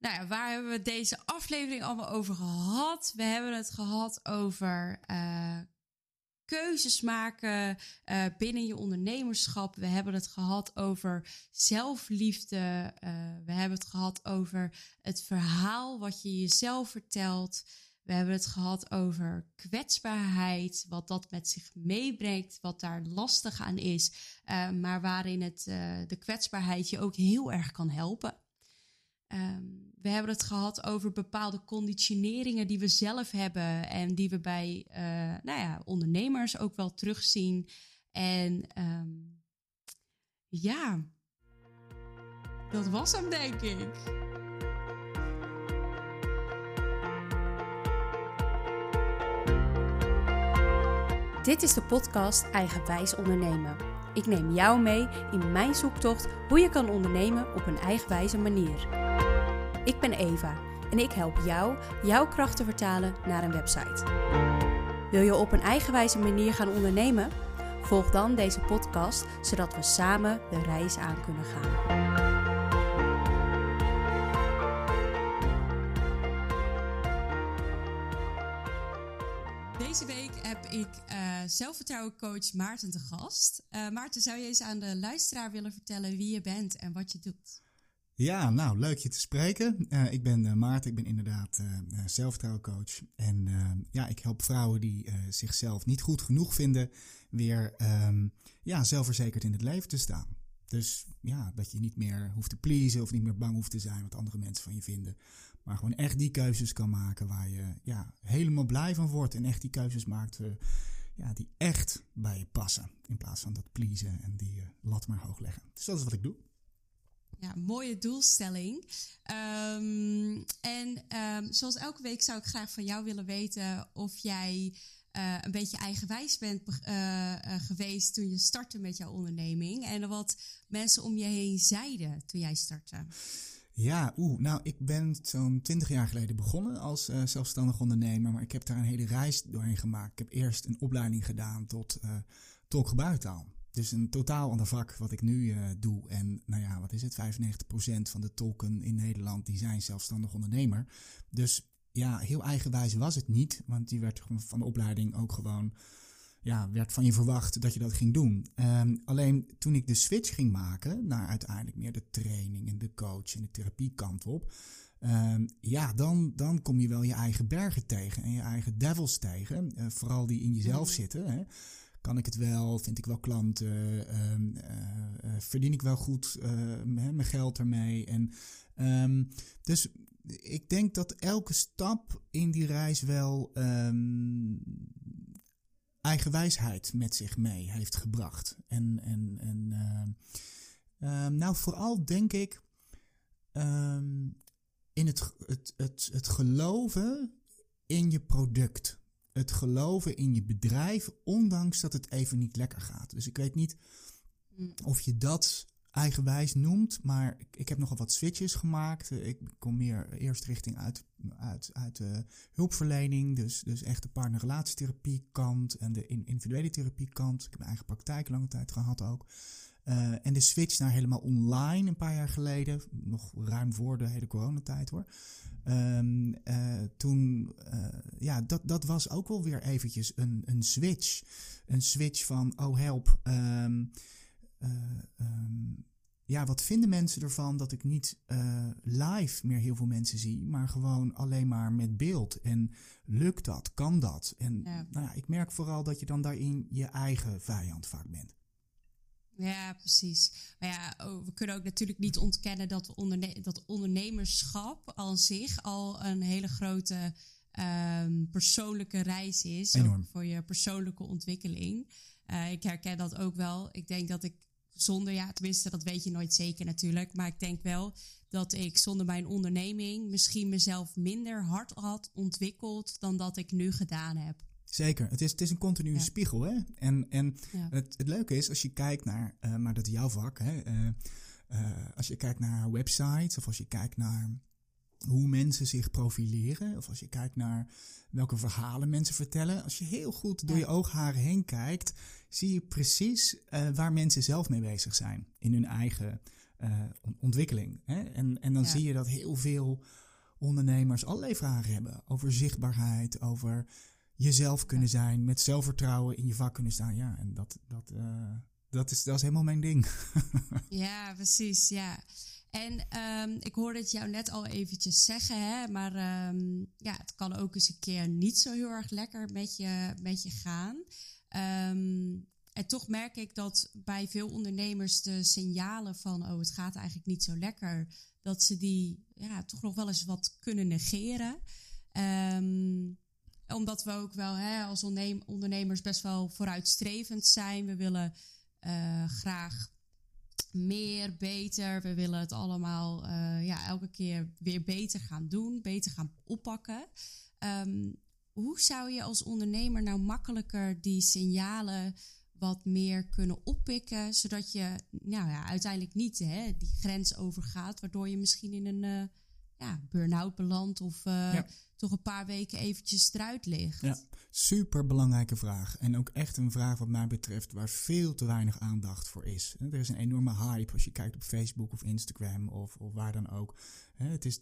Nou ja, waar hebben we deze aflevering allemaal over gehad? We hebben het gehad over keuzes maken binnen je ondernemerschap. We hebben het gehad over zelfliefde. We hebben het gehad over het verhaal wat je jezelf vertelt. We hebben het gehad over kwetsbaarheid, wat dat met zich meebrengt, wat daar lastig aan is. Maar waarin de kwetsbaarheid je ook heel erg kan helpen. We hebben het gehad over bepaalde conditioneringen die we zelf hebben en die we bij ondernemers ook wel terugzien. En dat was hem, denk ik. Dit is de podcast Eigenwijs Ondernemen. Ik neem jou mee in mijn zoektocht hoe je kan ondernemen op een eigenwijze manier. Ik ben Eva en ik help jou jouw kracht te vertalen naar een website. Wil je op een eigenwijze manier gaan ondernemen? Volg dan deze podcast, zodat we samen de reis aan kunnen gaan. Deze week heb ik zelfvertrouwencoach Maarten te gast. Maarten, zou je eens aan de luisteraar willen vertellen wie je bent en wat je doet? Ja, nou, leuk je te spreken. Ik ben Maarten, ik ben inderdaad zelfvertrouwencoach. En ik help vrouwen die zichzelf niet goed genoeg vinden weer zelfverzekerd in het leven te staan. Dus ja, dat je niet meer hoeft te pleasen of niet meer bang hoeft te zijn wat andere mensen van je vinden. Maar gewoon echt die keuzes kan maken waar je helemaal blij van wordt. En echt die keuzes maakt die echt bij je passen. In plaats van dat pleasen en die lat maar hoog leggen. Dus dat is wat ik doe. Ja, mooie doelstelling. Zoals elke week zou ik graag van jou willen weten of jij een beetje eigenwijs bent geweest toen je startte met jouw onderneming. En wat mensen om je heen zeiden toen jij startte. Ja, ik ben zo'n 20 jaar geleden begonnen als zelfstandig ondernemer. Maar ik heb daar een hele reis doorheen gemaakt. Ik heb eerst een opleiding gedaan tot tolkgebarentaal. Dus een totaal ander vak wat ik nu doe. En 95% van de tolken in Nederland die zijn zelfstandig ondernemer. Dus ja, heel eigenwijs was het niet. Want die werd van de opleiding ook gewoon, werd van je verwacht dat je dat ging doen. Alleen toen ik de switch ging maken naar uiteindelijk meer de training en de coach en de therapiekant op. Dan kom je wel je eigen bergen tegen en je eigen devils tegen. Vooral die in jezelf zitten, hè. Kan ik het wel? Vind ik wel klanten? Verdien ik wel goed mijn geld ermee? En dus ik denk dat elke stap in die reis wel eigenwijsheid met zich mee heeft gebracht. Vooral denk ik in het geloven in je product. Het geloven in je bedrijf, ondanks dat het even niet lekker gaat. Dus ik weet niet of je dat eigenwijs noemt, maar ik heb nogal wat switches gemaakt. Ik kom meer eerst richting uit de hulpverlening, dus echt de partnerrelatietherapie kant en de individuele therapie kant. Ik heb mijn eigen praktijk lange tijd gehad ook. En de switch naar helemaal online een paar jaar geleden, nog ruim voor de hele coronatijd hoor. Dat was ook wel weer eventjes een switch. Een switch van, oh help, wat vinden mensen ervan dat ik niet live meer heel veel mensen zie, maar gewoon alleen maar met beeld. En lukt dat? Kan dat? En ik merk vooral dat je dan daarin je eigen vijand vaak bent. Ja, precies. Maar we kunnen ook natuurlijk niet ontkennen dat ondernemerschap aan zich al een hele grote persoonlijke reis is. Ook voor je persoonlijke ontwikkeling. Ik herken dat ook wel. Ik denk dat ik tenminste dat weet je nooit zeker natuurlijk. Maar ik denk wel dat ik zonder mijn onderneming misschien mezelf minder hard had ontwikkeld dan dat ik nu gedaan heb. Zeker, het is een continue spiegel. Hè? En het leuke is, als je kijkt naar, maar dat is jouw vak, hè? Als je kijkt naar websites of als je kijkt naar hoe mensen zich profileren, of als je kijkt naar welke verhalen mensen vertellen. Als je heel goed door je oogharen heen kijkt, zie je precies waar mensen zelf mee bezig zijn in hun eigen ontwikkeling. Hè? En dan zie je dat heel veel ondernemers allerlei vragen hebben over zichtbaarheid, over jezelf kunnen zijn, met zelfvertrouwen in je vak kunnen staan. Ja, en dat is helemaal mijn ding. Ja, precies, ja. En ik hoorde het jou net al eventjes zeggen, hè, maar het kan ook eens een keer niet zo heel erg lekker met je gaan. En toch merk ik dat bij veel ondernemers de signalen van het gaat eigenlijk niet zo lekker, dat ze die toch nog wel eens wat kunnen negeren. Omdat we ook wel als ondernemers best wel vooruitstrevend zijn. We willen graag meer, beter. We willen het allemaal elke keer weer beter gaan doen, beter gaan oppakken. Hoe zou je als ondernemer nou makkelijker die signalen wat meer kunnen oppikken, zodat je uiteindelijk niet die grens overgaat, waardoor je misschien in een burn-out belandt of toch een paar weken eventjes eruit ligt? Ja, super belangrijke vraag. En ook echt een vraag wat mij betreft waar veel te weinig aandacht voor is. Er is een enorme hype als je kijkt op Facebook of Instagram of waar dan ook. Het is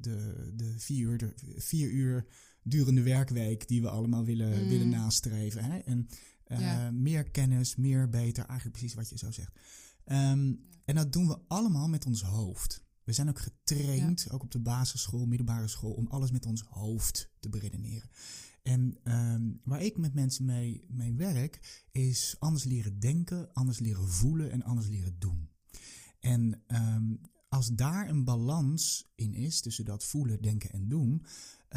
de 4 uur durende werkweek die we allemaal willen nastreven. En meer kennis, meer, beter, eigenlijk precies wat je zo zegt. En dat doen we allemaal met ons hoofd. We zijn ook getraind, ook op de basisschool, middelbare school, om alles met ons hoofd te beredeneren. En waar ik met mensen mee werk, is anders leren denken, anders leren voelen en anders leren doen. En als daar een balans in is, tussen dat voelen, denken en doen,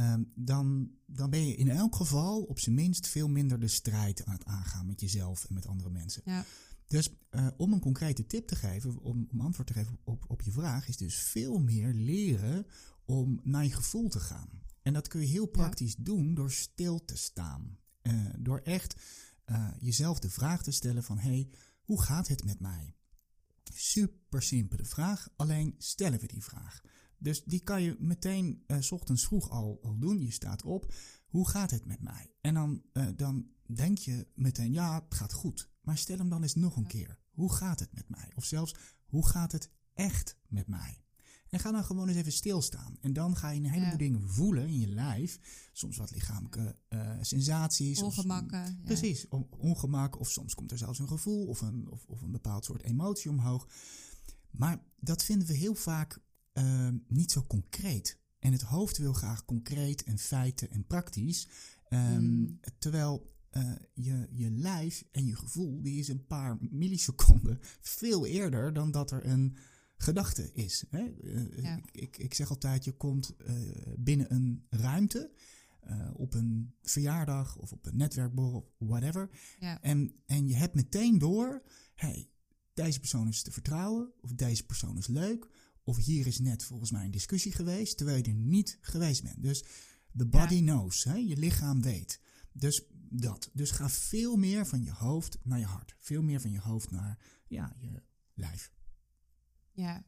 dan ben je in elk geval op zijn minst veel minder de strijd aan het aangaan met jezelf en met andere mensen. Ja. Dus om een concrete tip te geven, om antwoord te geven op je vraag, is dus veel meer leren om naar je gevoel te gaan. En dat kun je heel praktisch doen door stil te staan. Door echt jezelf de vraag te stellen van, hey, hoe gaat het met mij? Super simpele vraag, alleen stellen we die vraag. Dus die kan je meteen 's ochtends vroeg al doen. Je staat op, hoe gaat het met mij? En dan denk je meteen, ja, het gaat goed. Maar stel hem dan eens nog een keer. Hoe gaat het met mij? Of zelfs, hoe gaat het echt met mij? En ga dan gewoon eens even stilstaan. En dan ga je een heleboel dingen voelen in je lijf. Soms wat lichamelijke sensaties. Ongemakken. Precies, ongemak. Of soms komt er zelfs een gevoel of een bepaald soort emotie omhoog. Maar dat vinden we heel vaak niet zo concreet. En het hoofd wil graag concreet en feiten en praktisch. Terwijl je lijf en je gevoel, die is een paar milliseconden veel eerder dan dat er een gedachte is. Hè? Ik zeg altijd, je komt binnen een ruimte, op een verjaardag of op een netwerkborrel of whatever. Ja. En je hebt meteen door, hey, deze persoon is te vertrouwen, of deze persoon is leuk, of hier is net volgens mij een discussie geweest, terwijl je er niet geweest bent. Dus the body knows, hè? Je lichaam weet. Dus dat. Dus ga veel meer van je hoofd naar je hart. Veel meer van je hoofd naar je lijf. Ja.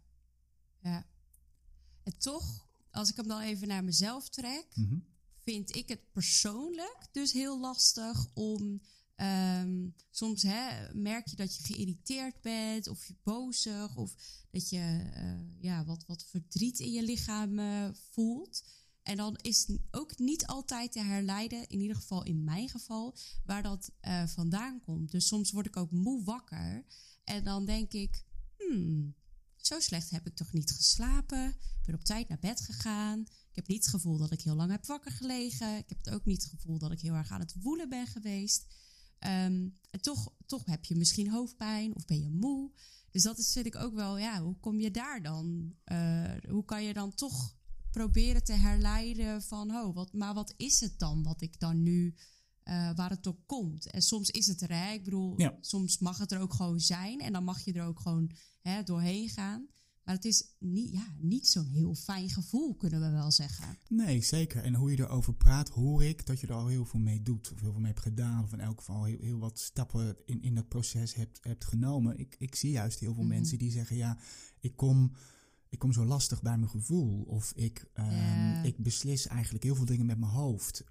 En toch, als ik hem dan even naar mezelf trek, vind ik het persoonlijk dus heel lastig om soms merk je dat je geïrriteerd bent of je bozig of dat je wat verdriet in je lichaam voelt. En dan is het ook niet altijd te herleiden, in ieder geval in mijn geval, waar dat vandaan komt. Dus soms word ik ook moe wakker en dan denk ik, zo slecht heb ik toch niet geslapen. Ik ben op tijd naar bed gegaan. Ik heb niet het gevoel dat ik heel lang heb wakker gelegen. Ik heb het ook niet het gevoel dat ik heel erg aan het woelen ben geweest. En toch heb je misschien hoofdpijn of ben je moe. Dus dat is, vind ik ook wel, hoe kom je daar dan? Hoe kan je dan toch proberen te herleiden van, wat is het dan wat ik dan nu, waar het door komt? En soms is het er, ik bedoel, soms mag het er ook gewoon zijn en dan mag je er ook gewoon doorheen gaan. Maar het is niet zo'n heel fijn gevoel, kunnen we wel zeggen. Nee, zeker. En hoe je erover praat, hoor ik dat je er al heel veel mee doet. Of heel veel mee hebt gedaan. Of in elk geval heel wat stappen in dat proces hebt genomen. Ik zie juist heel veel mensen die zeggen, ik kom zo lastig bij mijn gevoel. Of ik beslis eigenlijk heel veel dingen met mijn hoofd.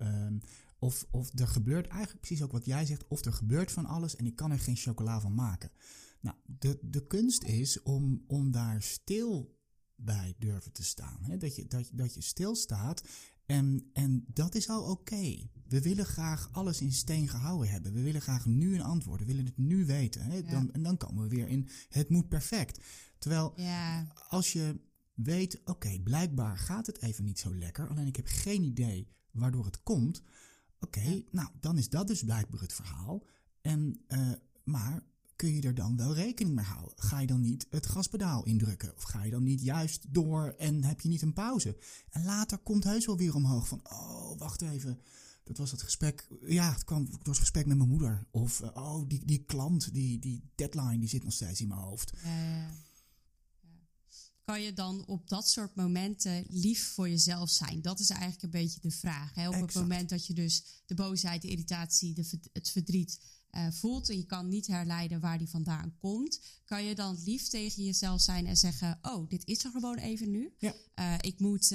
Of er gebeurt eigenlijk precies ook wat jij zegt. Of er gebeurt van alles en ik kan er geen chocola van maken. Nou, de kunst is om daar stil bij durven te staan. Hè? Dat je stilstaat en dat is al oké. We willen graag alles in steen gehouden hebben. We willen graag nu een antwoord. We willen het nu weten. Hè? Dan komen we weer in het moet perfect. Terwijl als je weet, oké, blijkbaar gaat het even niet zo lekker. Alleen ik heb geen idee waardoor het komt. Oké, nou dan is dat dus blijkbaar het verhaal. Maar kun je er dan wel rekening mee houden? Ga je dan niet het gaspedaal indrukken? Of ga je dan niet juist door en heb je niet een pauze? En later komt heus wel weer omhoog van, wacht even. Dat was het gesprek, het kwam door het gesprek met mijn moeder. Of, die klant, die deadline, die zit nog steeds in mijn hoofd. Kan je dan op dat soort momenten lief voor jezelf zijn? Dat is eigenlijk een beetje de vraag. Hè? Op het moment dat je dus de boosheid, de irritatie, het verdriet voelt en je kan niet herleiden waar die vandaan komt, kan je dan lief tegen jezelf zijn en zeggen, dit is er gewoon even nu. Ja. Ik moet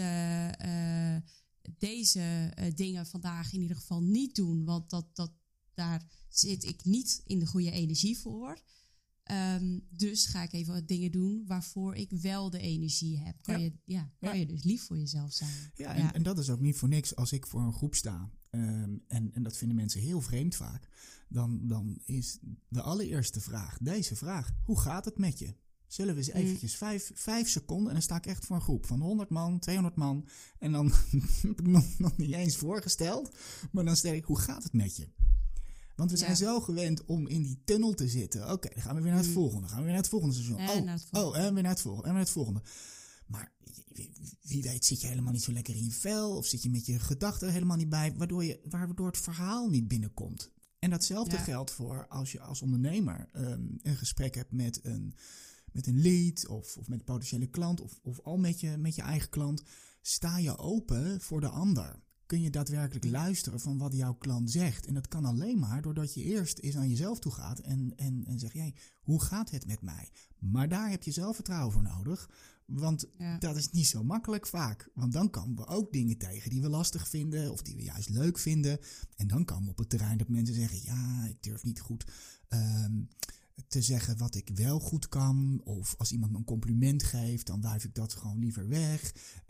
deze dingen vandaag in ieder geval niet doen, want daar zit ik niet in de goede energie voor. Dus ga ik even wat dingen doen waarvoor ik wel de energie heb. Kan je dus lief voor jezelf zijn. En dat is ook niet voor niks als ik voor een groep sta. En dat vinden mensen heel vreemd vaak. Dan is de allereerste vraag, deze vraag, hoe gaat het met je? Zullen we eens eventjes 5 seconden en dan sta ik echt voor een groep van 100 man, 200 man. En dan heb ik nog niet eens voorgesteld, maar dan stel ik, hoe gaat het met je? Want we zijn zo gewend om in die tunnel te zitten. Oké, dan gaan we weer naar het volgende. Dan gaan we weer naar het volgende seizoen. En weer naar het volgende. En weer naar het volgende. Maar wie weet zit je helemaal niet zo lekker in je vel. Of zit je met je gedachten helemaal niet bij. Waardoor het verhaal niet binnenkomt. En datzelfde geldt voor als je als ondernemer een gesprek hebt met een lead. Of met een potentiële klant. Of al met je eigen klant. Sta je open voor de ander. Kun je daadwerkelijk luisteren van wat jouw klant zegt. En dat kan alleen maar doordat je eerst eens aan jezelf toe gaat en zegt, hoe gaat het met mij? Maar daar heb je zelfvertrouwen voor nodig. Want dat is niet zo makkelijk vaak. Want dan komen we ook dingen tegen die we lastig vinden of die we juist leuk vinden. En dan komen we op het terrein dat mensen zeggen, ik durf niet goed te zeggen wat ik wel goed kan. Of als iemand me een compliment geeft, dan wuif ik dat gewoon liever weg.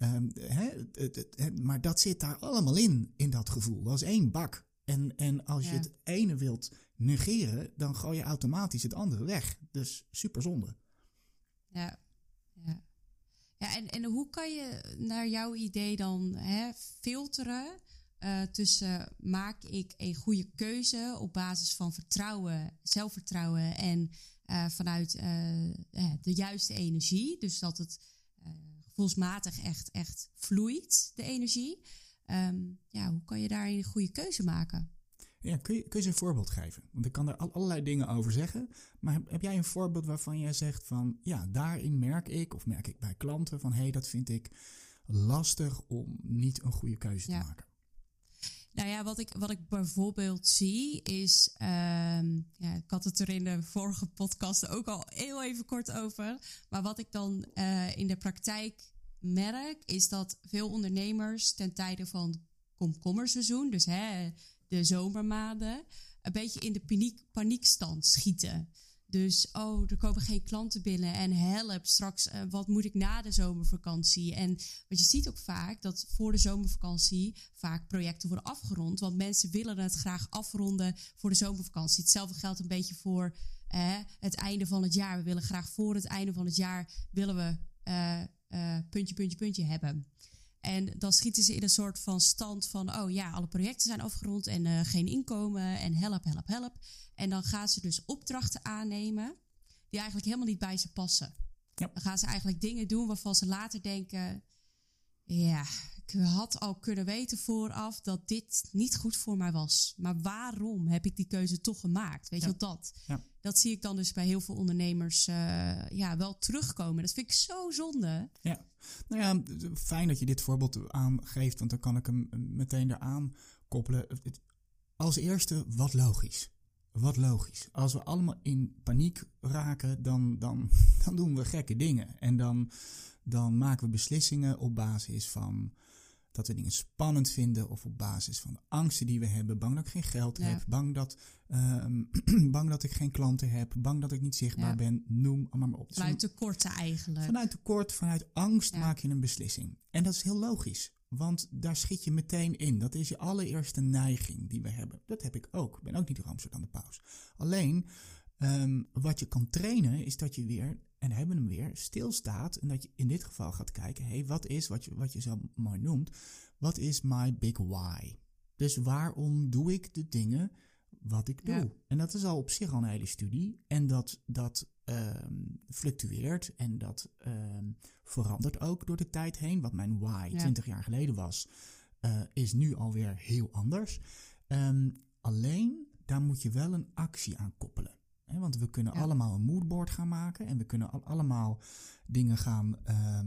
Maar dat zit daar allemaal in dat gevoel. Dat is één bak. En als je het ene wilt negeren, dan gooi je automatisch het andere weg. Dus super zonde. Ja, en hoe kan je naar jouw idee dan filteren tussen maak ik een goede keuze op basis van vertrouwen, zelfvertrouwen en vanuit de juiste energie. Dus dat het gevoelsmatig echt vloeit, de energie. Hoe kan je daarin een goede keuze maken? Ja, kun je eens een voorbeeld geven? Want ik kan daar allerlei dingen over zeggen. Maar heb jij een voorbeeld waarvan jij zegt van, daarin merk ik bij klanten van, dat vind ik lastig om niet een goede keuze te maken? Nou ja, wat ik bijvoorbeeld zie is, ik had het er in de vorige podcast ook al heel even kort over. Maar wat ik dan in de praktijk merk, is dat veel ondernemers ten tijde van komkommerseizoen, dus de zomermaanden, een beetje in de paniekstand schieten. Dus, er komen geen klanten binnen en help, straks wat moet ik na de zomervakantie? En wat je ziet ook vaak, dat voor de zomervakantie vaak projecten worden afgerond. Want mensen willen het graag afronden voor de zomervakantie. Hetzelfde geldt een beetje voor het einde van het jaar. We willen graag voor het einde van het jaar, willen we puntje hebben. En dan schieten ze in een soort van stand van, alle projecten zijn afgerond en geen inkomen en help. En dan gaan ze dus opdrachten aannemen die eigenlijk helemaal niet bij ze passen. Ja. Dan gaan ze eigenlijk dingen doen waarvan ze later denken, ik had al kunnen weten vooraf dat dit niet goed voor mij was. Maar waarom heb ik die keuze toch gemaakt? Weet je wat dat? Ja. Dat zie ik dan dus bij heel veel ondernemers wel terugkomen. Dat vind ik zo zonde. Ja, nou ja, fijn dat je dit voorbeeld aangeeft, want dan kan ik hem meteen eraan koppelen. Als eerste, wat logisch. Wat logisch. Als we allemaal in paniek raken, dan doen we gekke dingen. En dan maken we beslissingen op basis van dat we dingen spannend vinden of op basis van de angsten die we hebben. Bang dat ik geen geld heb, bang dat ik geen klanten heb, bang dat ik niet zichtbaar ben. Noem maar op. Vanuit tekorten eigenlijk. Vanuit tekort, vanuit angst maak je een beslissing. En dat is heel logisch, want daar schiet je meteen in. Dat is je allereerste neiging die we hebben. Dat heb ik ook. Ik ben ook niet Ramsoort aan de paus. Alleen, wat je kan trainen is dat je weer, en hebben hem weer, stilstaat. En dat je in dit geval gaat kijken, wat is, wat je zo mooi noemt, wat is my big why? Dus waarom doe ik de dingen wat ik doe? Ja. En dat is al op zich al een hele studie. En dat fluctueert en dat verandert ook door de tijd heen. Wat mijn why 20 jaar geleden was, is nu alweer heel anders. Alleen, daar moet je wel een actie aan koppelen. Want we kunnen allemaal een moodboard gaan maken. En we kunnen allemaal dingen gaan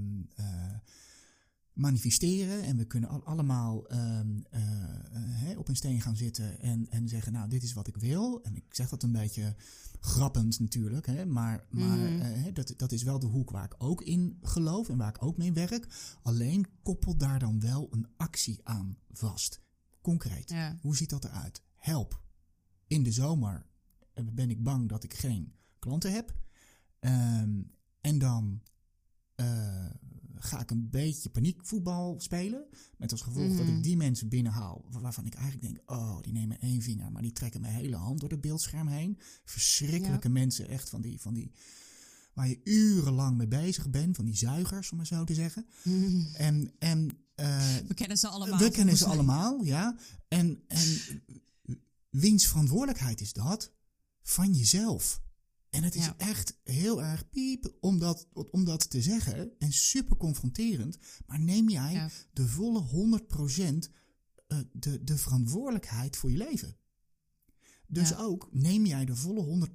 manifesteren. En we kunnen allemaal op een steen gaan zitten en zeggen, nou, dit is wat ik wil. En ik zeg dat een beetje grappend natuurlijk. Maar dat is wel de hoek waar ik ook in geloof en waar ik ook mee werk. Alleen koppel daar dan wel een actie aan vast. Concreet. Ja. Hoe ziet dat eruit? Help. In de zomer ben ik bang dat ik geen klanten heb. En dan ga ik een beetje paniekvoetbal spelen. Met als gevolg dat ik die mensen binnenhaal waarvan ik eigenlijk denk, oh, die nemen 1 vinger, maar die trekken mijn hele hand door het beeldscherm heen. Verschrikkelijke mensen, echt van die waar je urenlang mee bezig bent, van die zuigers, om maar zo te zeggen. We kennen ze allemaal. We kennen ze allemaal, ja. En wiens verantwoordelijkheid is dat? Van jezelf. En het is echt heel erg piep om dat te zeggen. En super confronterend. Maar neem jij de volle 100% de verantwoordelijkheid voor je leven. Dus ook neem jij de volle 100%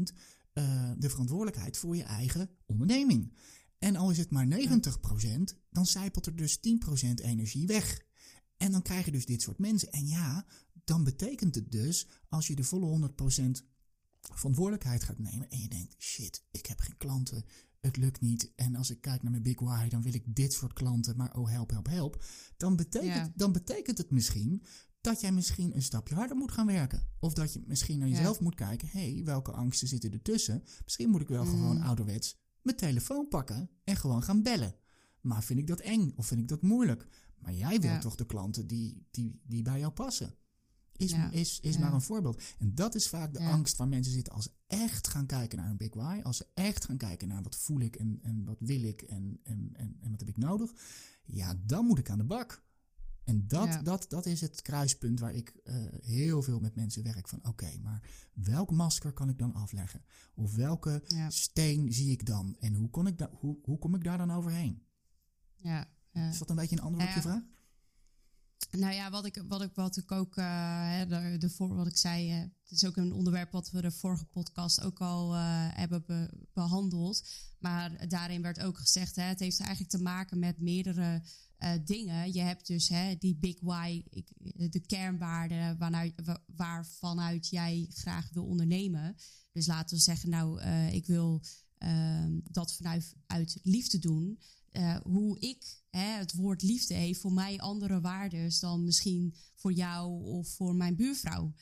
de verantwoordelijkheid voor je eigen onderneming. En al is het maar 90%, dan zijpelt er dus 10% energie weg. En dan krijg je dus dit soort mensen. En dan betekent het dus, als je de volle 100% verantwoordelijkheid gaat nemen en je denkt, shit, ik heb geen klanten, het lukt niet. En als ik kijk naar mijn big why, dan wil ik dit soort klanten, maar oh help. Dan betekent het misschien dat jij misschien een stapje harder moet gaan werken. Of dat je misschien naar jezelf moet kijken, welke angsten zitten ertussen? Misschien moet ik wel gewoon ouderwets mijn telefoon pakken en gewoon gaan bellen. Maar vind ik dat eng of vind ik dat moeilijk? Maar jij wilt toch de klanten die bij jou passen? Is maar een voorbeeld. En dat is vaak de angst waar mensen zitten als ze echt gaan kijken naar hun big why. Als ze echt gaan kijken naar wat voel ik en wat wil ik en wat heb ik nodig. Ja, dan moet ik aan de bak. En dat is het kruispunt waar ik heel veel met mensen werk. Van oké, maar welk masker kan ik dan afleggen? Of welke steen zie ik dan? En hoe kom ik daar dan overheen? Ja. Is dat een beetje een antwoord op je vraag? Nou ja, wat ik ook wat ik zei, het is ook een onderwerp wat we de vorige podcast ook al hebben behandeld. Maar daarin werd ook gezegd, het heeft eigenlijk te maken met meerdere dingen. Je hebt dus die big why, de kernwaarden waarvanuit jij graag wil ondernemen. Dus laten we zeggen, ik wil dat vanuit liefde doen. Hoe ik het woord liefde heeft voor mij andere waarden dan misschien voor jou of voor mijn buurvrouw.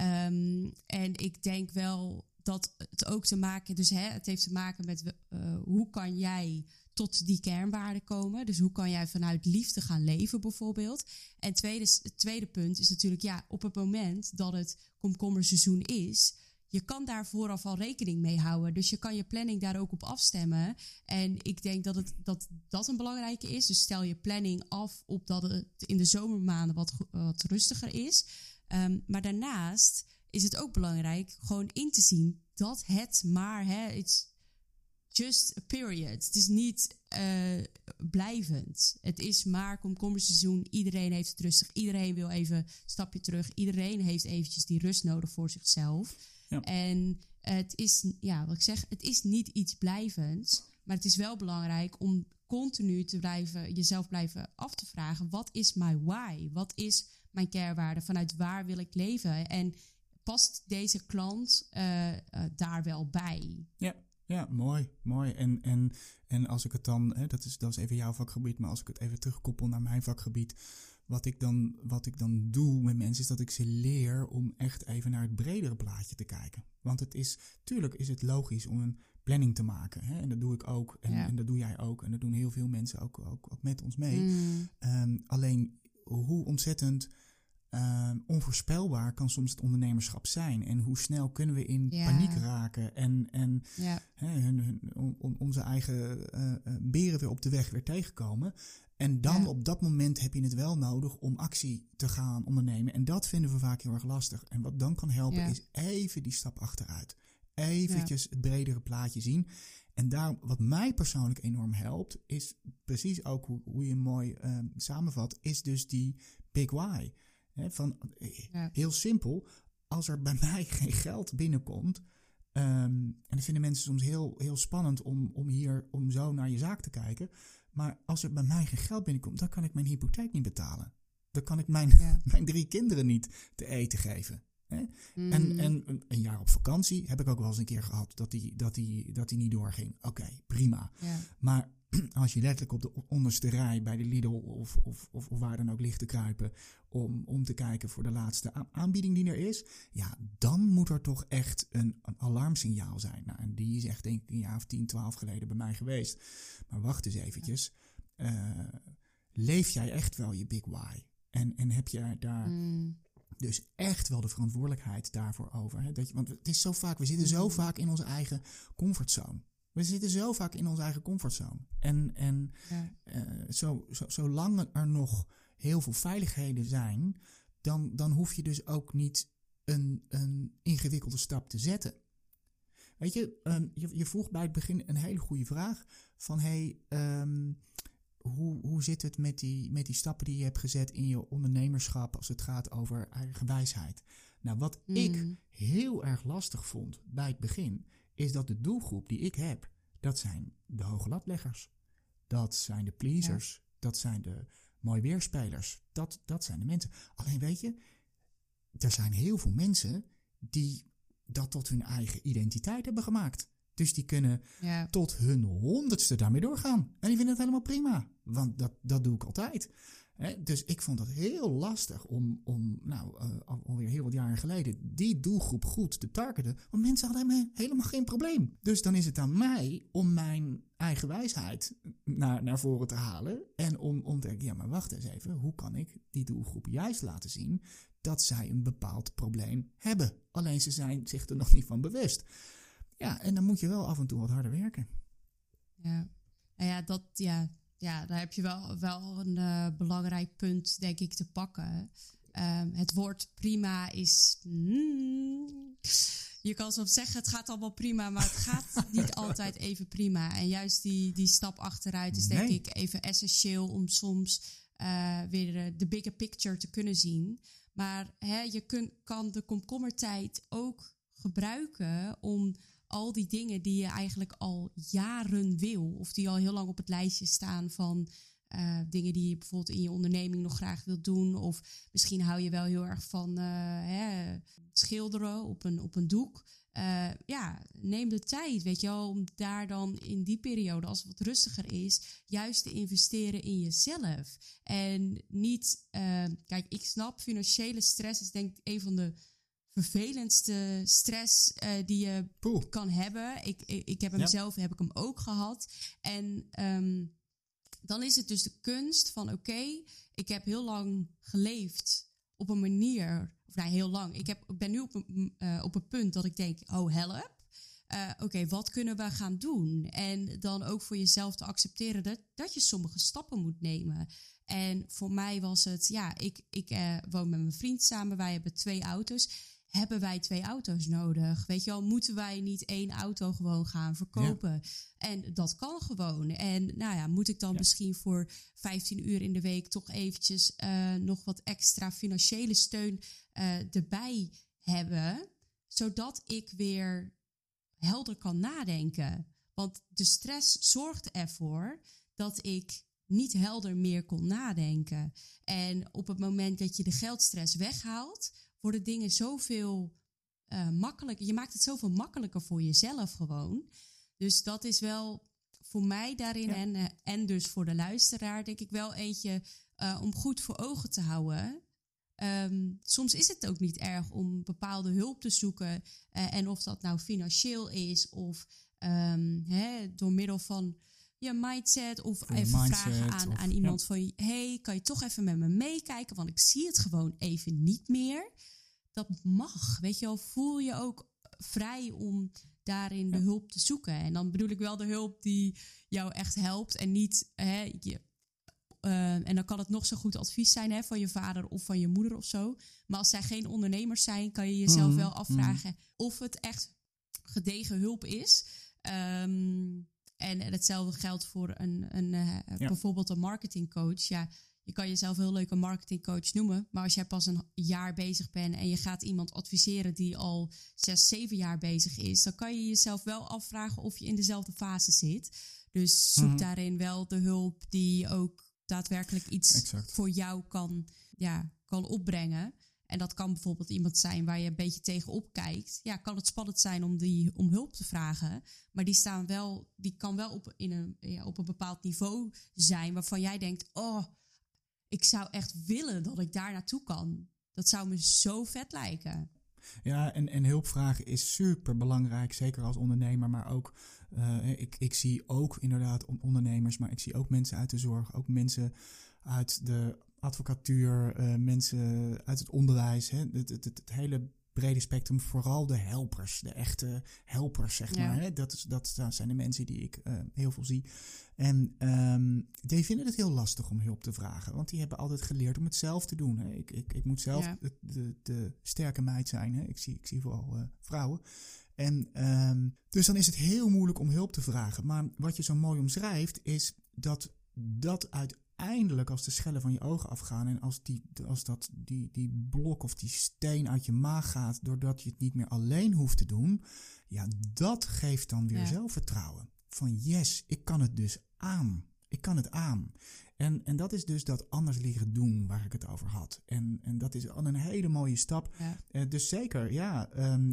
En ik denk wel dat het ook te maken, dus het heeft te maken met hoe kan jij tot die kernwaarden komen. Dus hoe kan jij vanuit liefde gaan leven bijvoorbeeld. En het tweede punt is natuurlijk, op het moment dat het komkommerseizoen is, je kan daar vooraf al rekening mee houden. Dus je kan je planning daar ook op afstemmen. En ik denk dat een belangrijke is. Dus stel je planning af op dat het in de zomermaanden wat rustiger is. Maar daarnaast is het ook belangrijk gewoon in te zien dat het maar, it's just a period. Het is niet blijvend. Het is maar komkommerseizoen. Iedereen heeft het rustig. Iedereen wil even een stapje terug. Iedereen heeft eventjes die rust nodig voor zichzelf. Ja. En het is, wat ik zeg, het is niet iets blijvends. Maar het is wel belangrijk om continu jezelf blijven af te vragen. Wat is my why? Wat is mijn kernwaarde? Vanuit waar wil ik leven? En past deze klant daar wel bij? Ja, Ja, mooi. En als ik het dan, dat is even jouw vakgebied, maar als ik het even terugkoppel naar mijn vakgebied, wat ik dan doe met mensen is dat ik ze leer om echt even naar het bredere plaatje te kijken. Want tuurlijk is het logisch om een planning te maken. Hè? En dat doe ik ook. En dat doe jij ook. En dat doen heel veel mensen ook met ons mee. Alleen hoe ontzettend onvoorspelbaar kan soms het ondernemerschap zijn. En hoe snel kunnen we in paniek raken. En onze eigen beren weer op de weg weer tegenkomen. En dan op dat moment heb je het wel nodig om actie te gaan ondernemen. En dat vinden we vaak heel erg lastig. En wat dan kan helpen is even die stap achteruit. Eventjes het bredere plaatje zien. En daarom, wat mij persoonlijk enorm helpt, is precies ook hoe je mooi samenvat, is dus die big why. Heel simpel, als er bij mij geen geld binnenkomt, en dat vinden mensen soms heel, heel spannend om zo naar je zaak te kijken. Maar als er bij mij geen geld binnenkomt, dan kan ik mijn hypotheek niet betalen. Dan kan ik mijn 3 kinderen niet te eten geven. Hè? En een jaar op vakantie heb ik ook wel eens een keer gehad dat die niet doorging. Oké, prima. Ja. Maar als je letterlijk op de onderste rij bij de Lidl of waar dan ook ligt te kruipen om te kijken voor de laatste aanbieding die er is, ja, dan moet er toch echt een alarmsignaal zijn. Nou, en die is echt denk ik een jaar of 10, 12 geleden bij mij geweest. Maar wacht eens eventjes. Leef jij echt wel je big why? En heb je daar dus echt wel de verantwoordelijkheid daarvoor over? Hè? Want het is zo vaak, we zitten zo vaak in onze eigen comfortzone. We zitten zo vaak in onze eigen comfortzone. En zolang er nog heel veel veiligheden zijn, dan hoef je dus ook niet een ingewikkelde stap te zetten. Weet je, je vroeg bij het begin een hele goede vraag van hoe zit het met die stappen die je hebt gezet in je ondernemerschap als het gaat over eigen wijsheid? Nou, wat ik heel erg lastig vond bij het begin, is dat de doelgroep die ik heb, dat zijn de hoge latleggers. Dat zijn de pleasers. Ja. Dat zijn de mooi weerspelers. Dat zijn de mensen. Alleen weet je, er zijn heel veel mensen die dat tot hun eigen identiteit hebben gemaakt. Dus die kunnen tot hun 100ste daarmee doorgaan. En die vinden het helemaal prima. Want dat doe ik altijd. Dus ik vond het heel lastig om alweer heel wat jaren geleden die doelgroep goed te targeten. Want mensen hadden helemaal geen probleem. Dus dan is het aan mij om mijn eigen wijsheid naar voren te halen. En om te denken, ja maar wacht eens even. Hoe kan ik die doelgroep juist laten zien dat zij een bepaald probleem hebben? Alleen ze zijn zich er nog niet van bewust. Ja, en dan moet je wel af en toe wat harder werken. Ja, nou ja, daar heb je wel een belangrijk punt, denk ik, te pakken. Het woord prima is... je kan soms zeggen, het gaat allemaal prima, maar het gaat niet altijd even prima. En juist die stap achteruit is, denk ik, even essentieel om soms weer de bigger picture te kunnen zien. Maar je kan de komkommertijd ook gebruiken om al die dingen die je eigenlijk al jaren wil, of die al heel lang op het lijstje staan van dingen die je bijvoorbeeld in je onderneming nog graag wilt doen, of misschien hou je wel heel erg van schilderen op een doek. Neem de tijd, weet je wel, om daar dan in die periode, als het wat rustiger is, juist te investeren in jezelf. En niet, kijk, ik snap, financiële stress is denk ik een van de vervelendste stress die je kan hebben. Ik heb hem zelf, heb ik hem ook gehad. En dan is het dus de kunst van oké, ik heb heel lang geleefd op een manier, of nou heel lang. Ik ben nu op een punt dat ik denk, oh help. Oké, wat kunnen we gaan doen? En dan ook voor jezelf te accepteren dat je sommige stappen moet nemen. En voor mij was het, ik woon met mijn vriend samen. Wij hebben 2 auto's. Hebben wij 2 auto's nodig? Weet je wel, moeten wij niet 1 auto gewoon gaan verkopen? Ja. En dat kan gewoon. En moet ik dan misschien voor 15 uur in de week toch eventjes nog wat extra financiële steun erbij hebben, zodat ik weer helder kan nadenken. Want de stress zorgt ervoor dat ik niet helder meer kon nadenken. En op het moment dat je de geldstress weghaalt, worden dingen zoveel makkelijker. Je maakt het zoveel makkelijker voor jezelf gewoon. Dus dat is wel voor mij daarin en dus voor de luisteraar denk ik wel eentje om goed voor ogen te houden. Soms is het ook niet erg om bepaalde hulp te zoeken. En of dat nou financieel is of door middel van je mindset of even vragen aan iemand van... hey, kan je toch even met me meekijken? Want ik zie het gewoon even niet meer. Dat mag, weet je wel. Voel je ook vrij om daarin de hulp te zoeken. En dan bedoel ik wel de hulp die jou echt helpt en niet... en dan kan het nog zo goed advies zijn van je vader of van je moeder of zo. Maar als zij geen ondernemers zijn, kan je jezelf wel afvragen of het echt gedegen hulp is. En hetzelfde geldt voor bijvoorbeeld een marketingcoach. Ja, je kan jezelf heel leuk een marketingcoach noemen. Maar als jij pas een jaar bezig bent en je gaat iemand adviseren die al 6, 7 jaar bezig is, dan kan je jezelf wel afvragen of je in dezelfde fase zit. Dus zoek daarin wel de hulp die ook daadwerkelijk iets voor jou kan opbrengen. En dat kan bijvoorbeeld iemand zijn waar je een beetje tegenop kijkt. Ja, kan het spannend zijn om hulp te vragen. Maar die kan wel op een bepaald niveau zijn waarvan jij denkt, oh, ik zou echt willen dat ik daar naartoe kan. Dat zou me zo vet lijken. Ja, en hulp vragen is super belangrijk, zeker als ondernemer, maar ook, ik zie ook inderdaad ondernemers, maar ik zie ook mensen uit de zorg, ook mensen uit de advocatuur, mensen uit het onderwijs, het hele brede spectrum, vooral de helpers, de echte helpers, zeg maar. Hè? Dat zijn de mensen die ik heel veel zie. En die vinden het heel lastig om hulp te vragen, want die hebben altijd geleerd om het zelf te doen. Hè? Ik moet zelf de sterke meid zijn. Hè? Ik zie vooral vrouwen. En dus dan is het heel moeilijk om hulp te vragen. Maar wat je zo mooi omschrijft, is dat uiteindelijk als de schellen van je ogen afgaan en als die blok of die steen uit je maag gaat, doordat je het niet meer alleen hoeft te doen, ja, dat geeft dan weer zelfvertrouwen. Van yes, ik kan het dus aan. Ik kan het aan. En dat is dus dat anders leren doen waar ik het over had. En dat is al een hele mooie stap. Ja. Dus zeker, ja.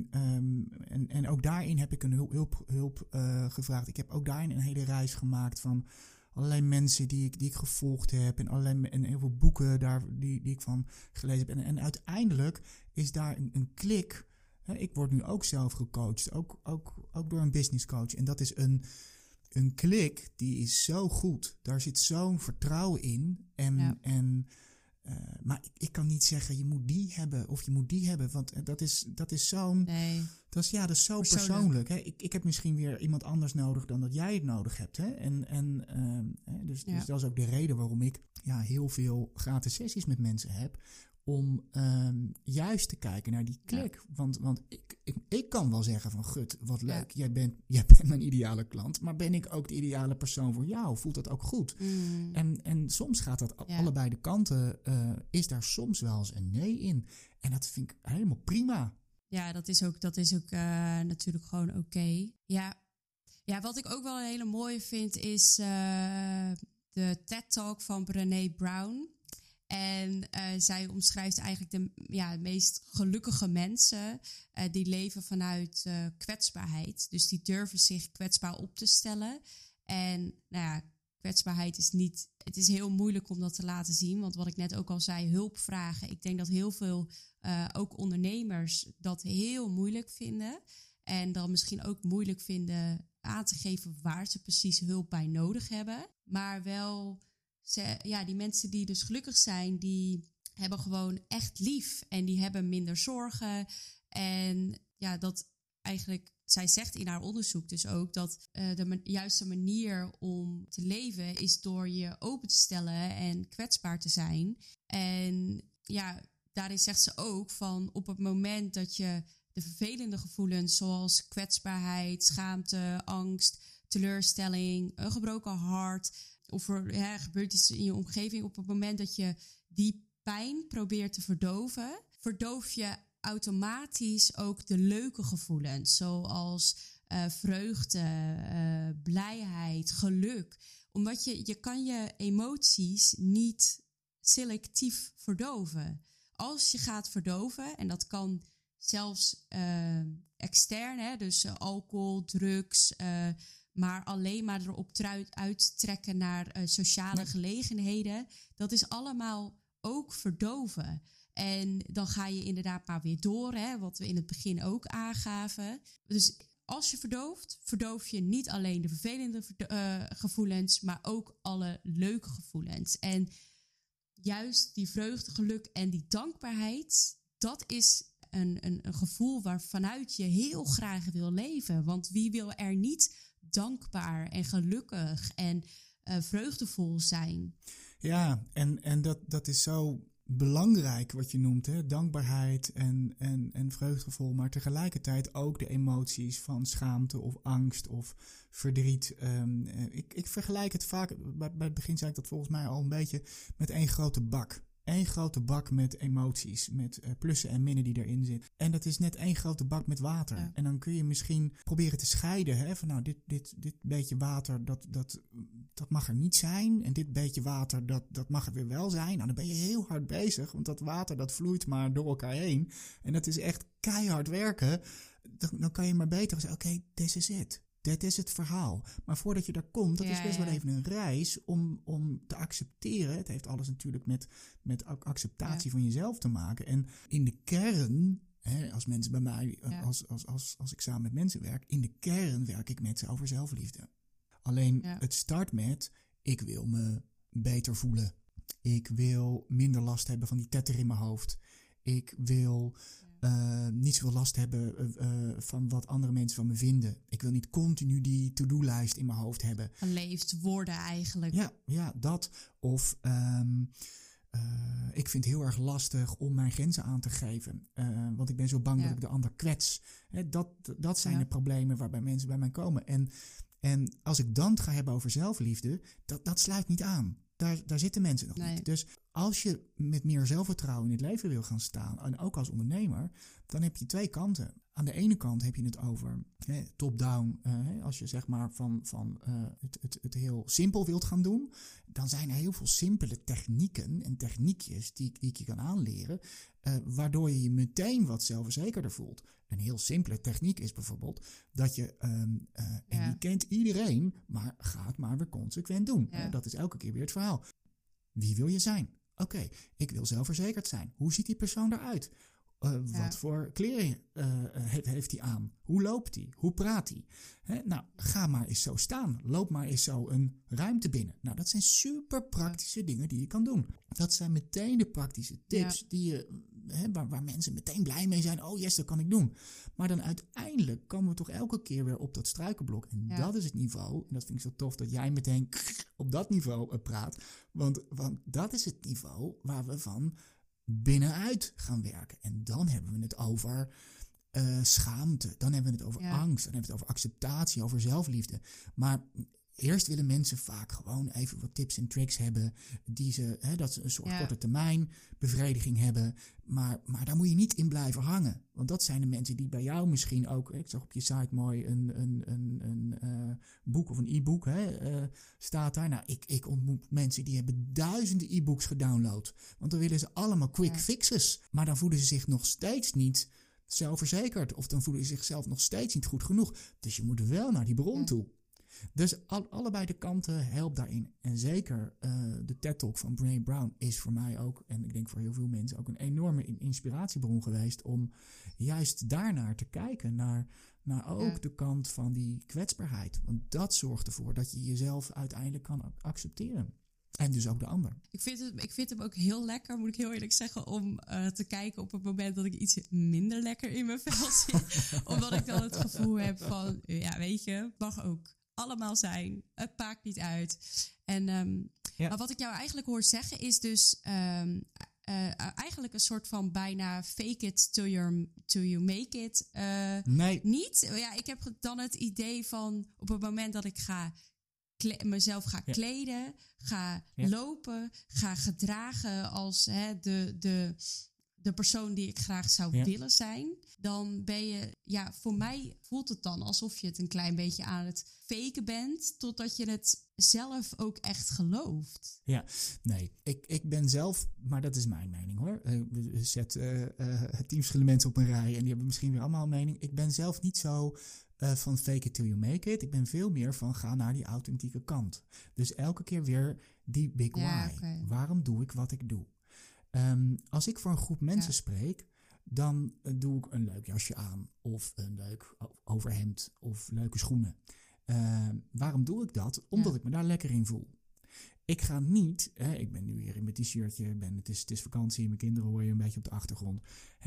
En ook daarin heb ik een hulp gevraagd. Ik heb ook daarin een hele reis gemaakt van allerlei mensen die ik gevolgd heb. En heel veel boeken die ik van gelezen heb. En uiteindelijk is daar een klik. Ik word nu ook zelf gecoacht. Ook door een business coach. En dat is een klik die is zo goed. Daar zit zo'n vertrouwen in. Maar ik kan niet zeggen, je moet die hebben of je moet die hebben. Want dat is zo'n... Nee. Dat is zo persoonlijk. Hè? Ik heb misschien weer iemand anders nodig dan dat jij het nodig hebt. Hè? Dus dat is ook de reden waarom ik heel veel gratis sessies met mensen heb. Om juist te kijken naar die klik. Ja. Want ik kan wel zeggen van, gut, wat leuk. Ja. Jij bent mijn ideale klant. Maar ben ik ook de ideale persoon voor jou? Voelt dat ook goed? En soms gaat dat allebei de kanten. Is daar soms wel eens een nee in. En dat vind ik helemaal prima. Ja, dat is ook natuurlijk gewoon oké. Ja, wat ik ook wel een hele mooie vind is de TED-talk van Brené Brown. En zij omschrijft eigenlijk de meest gelukkige mensen die leven vanuit kwetsbaarheid. Dus die durven zich kwetsbaar op te stellen. En kwetsbaarheid is niet... Het is heel moeilijk om dat te laten zien. Want wat ik net ook al zei, hulp vragen. Ik denk dat heel veel, ook ondernemers, dat heel moeilijk vinden. En dan misschien ook moeilijk vinden aan te geven waar ze precies hulp bij nodig hebben. Maar wel... die mensen die dus gelukkig zijn, die hebben gewoon echt lief. En die hebben minder zorgen. En dat eigenlijk, zij zegt in haar onderzoek dus ook dat de juiste manier om te leven is door je open te stellen en kwetsbaar te zijn. En daarin zegt ze ook van op het moment dat je de vervelende gevoelens zoals kwetsbaarheid, schaamte, angst, teleurstelling, een gebroken hart, of er gebeurt iets in je omgeving, op het moment dat je die pijn probeert te verdoven, verdoof je automatisch ook de leuke gevoelens, zoals vreugde, blijheid, geluk. Omdat je kan je emoties niet selectief verdoven. Als je gaat verdoven, en dat kan zelfs extern, dus alcohol, drugs, Maar alleen maar erop uittrekken naar sociale gelegenheden. Dat is allemaal ook verdoven. En dan ga je inderdaad maar weer door, hè, wat we in het begin ook aangaven. Dus als je verdooft, verdoof je niet alleen de vervelende gevoelens, maar ook alle leuke gevoelens. En juist die vreugde, geluk en die dankbaarheid, dat is een gevoel waarvanuit je heel graag wil leven. Want wie wil er niet dankbaar en gelukkig en vreugdevol zijn? Ja, en dat is zo belangrijk wat je noemt, hè? Dankbaarheid en vreugdevol, maar tegelijkertijd ook de emoties van schaamte of angst of verdriet. Ik vergelijk het vaak, bij het begin zei ik dat volgens mij al een beetje, met één grote bak. Één grote bak met emoties, met plussen en minnen die erin zitten. En dat is net één grote bak met water. Ja. En dan kun je misschien proberen te scheiden. Hè, van nou, dit beetje water, dat mag er niet zijn. En dit beetje water, dat mag er weer wel zijn. Nou, dan ben je heel hard bezig. Want dat water, dat vloeit maar door elkaar heen. En dat is echt keihard werken. Dan kan je maar beter zeggen, oké, this is it. Dit is het verhaal. Maar voordat je daar komt, dat is best wel even een reis om te accepteren. Het heeft alles natuurlijk met acceptatie van jezelf te maken. En in de kern, hè, als mensen bij mij, als ik samen met mensen werk, in de kern werk ik met ze over zelfliefde. Alleen het start met, ik wil me beter voelen. Ik wil minder last hebben van die tetter in mijn hoofd. Ik wil niet zoveel last hebben van wat andere mensen van me vinden. Ik wil niet continu die to-do-lijst in mijn hoofd hebben. Geleefd worden eigenlijk. Ja, dat. Of ik vind het heel erg lastig om mijn grenzen aan te geven. Want ik ben zo bang dat ik de ander kwets. Dat zijn de problemen waarbij mensen bij mij komen. En als ik dan het ga hebben over zelfliefde, dat sluit niet aan. Daar zitten mensen nog niet. Dus als je met meer zelfvertrouwen in het leven wil gaan staan, en ook als ondernemer, dan heb je twee kanten. Aan de ene kant heb je het over top-down. Als je zeg maar van het heel simpel wilt gaan doen, dan zijn er heel veel simpele technieken en techniekjes die ik je kan aanleren, waardoor je je meteen wat zelfverzekerder voelt. Een heel simpele techniek is bijvoorbeeld dat je, en die kent iedereen, maar ga het maar weer consequent doen. Ja. Dat is elke keer weer het verhaal. Wie wil je zijn? Oké, ik wil zelfverzekerd zijn. Hoe ziet die persoon eruit? Wat voor kleren heeft hij aan? Hoe loopt hij? Hoe praat hij? Nou, ga maar eens zo staan. Loop maar eens zo een ruimte binnen. Nou, dat zijn super praktische dingen die je kan doen. Dat zijn meteen de praktische tips die je, waar mensen meteen blij mee zijn. Oh yes, dat kan ik doen. Maar dan uiteindelijk komen we toch elke keer weer op dat struikelblok. En dat is het niveau. En dat vind ik zo tof dat jij meteen op dat niveau praat. Want dat is het niveau waar we van binnenuit gaan werken. En dan hebben we het over schaamte. Dan hebben we het over angst. Dan hebben we het over acceptatie, over zelfliefde. Maar eerst willen mensen vaak gewoon even wat tips en tricks hebben. Dat ze een soort korte termijn bevrediging hebben. Maar daar moet je niet in blijven hangen. Want dat zijn de mensen die bij jou misschien ook, ik zag op je site mooi een boek of een e-book staat daar. Nou, ik ontmoet mensen die hebben duizenden e-books gedownload. Want dan willen ze allemaal quick fixes. Maar dan voelen ze zich nog steeds niet zelfverzekerd. Of dan voelen ze zichzelf nog steeds niet goed genoeg. Dus je moet wel naar die bron toe. Dus allebei de kanten helpt daarin. En zeker de TED-talk van Brené Brown is voor mij ook, en ik denk voor heel veel mensen ook, een enorme inspiratiebron geweest om juist daarnaar te kijken, naar ook de kant van die kwetsbaarheid. Want dat zorgt ervoor dat je jezelf uiteindelijk kan accepteren. En dus ook de ander. Ik vind hem ook heel lekker, moet ik heel eerlijk zeggen, om te kijken op het moment dat ik iets minder lekker in mijn vel zit. Omdat ik dan het gevoel heb van, ja weet je, mag ook allemaal zijn. Het maakt niet uit. En maar wat ik jou eigenlijk hoor zeggen is dus eigenlijk een soort van bijna fake it till you make it. Nee. Niet. Ja, ik heb dan het idee van op het moment dat ik mezelf ga kleden, ga lopen, ga gedragen als de persoon die ik graag zou willen zijn, dan ben je, voor mij voelt het dan alsof je het een klein beetje aan het faken bent, totdat je het zelf ook echt gelooft. Ja, nee, ik ben zelf, maar dat is mijn mening hoor. Zet 10 verschillende mensen op een rij en die hebben misschien weer allemaal een mening. Ik ben zelf niet zo van fake it till you make it. Ik ben veel meer van ga naar die authentieke kant. Dus elke keer weer die big why. Okay. Waarom doe ik wat ik doe? Als ik voor een groep mensen spreek, dan doe ik een leuk jasje aan. Of een leuk overhemd. Of leuke schoenen. Waarom doe ik dat? Omdat ik me daar lekker in voel. Ik ga niet, ik ben nu weer in mijn t-shirtje, het is vakantie, mijn kinderen hoor je een beetje op de achtergrond.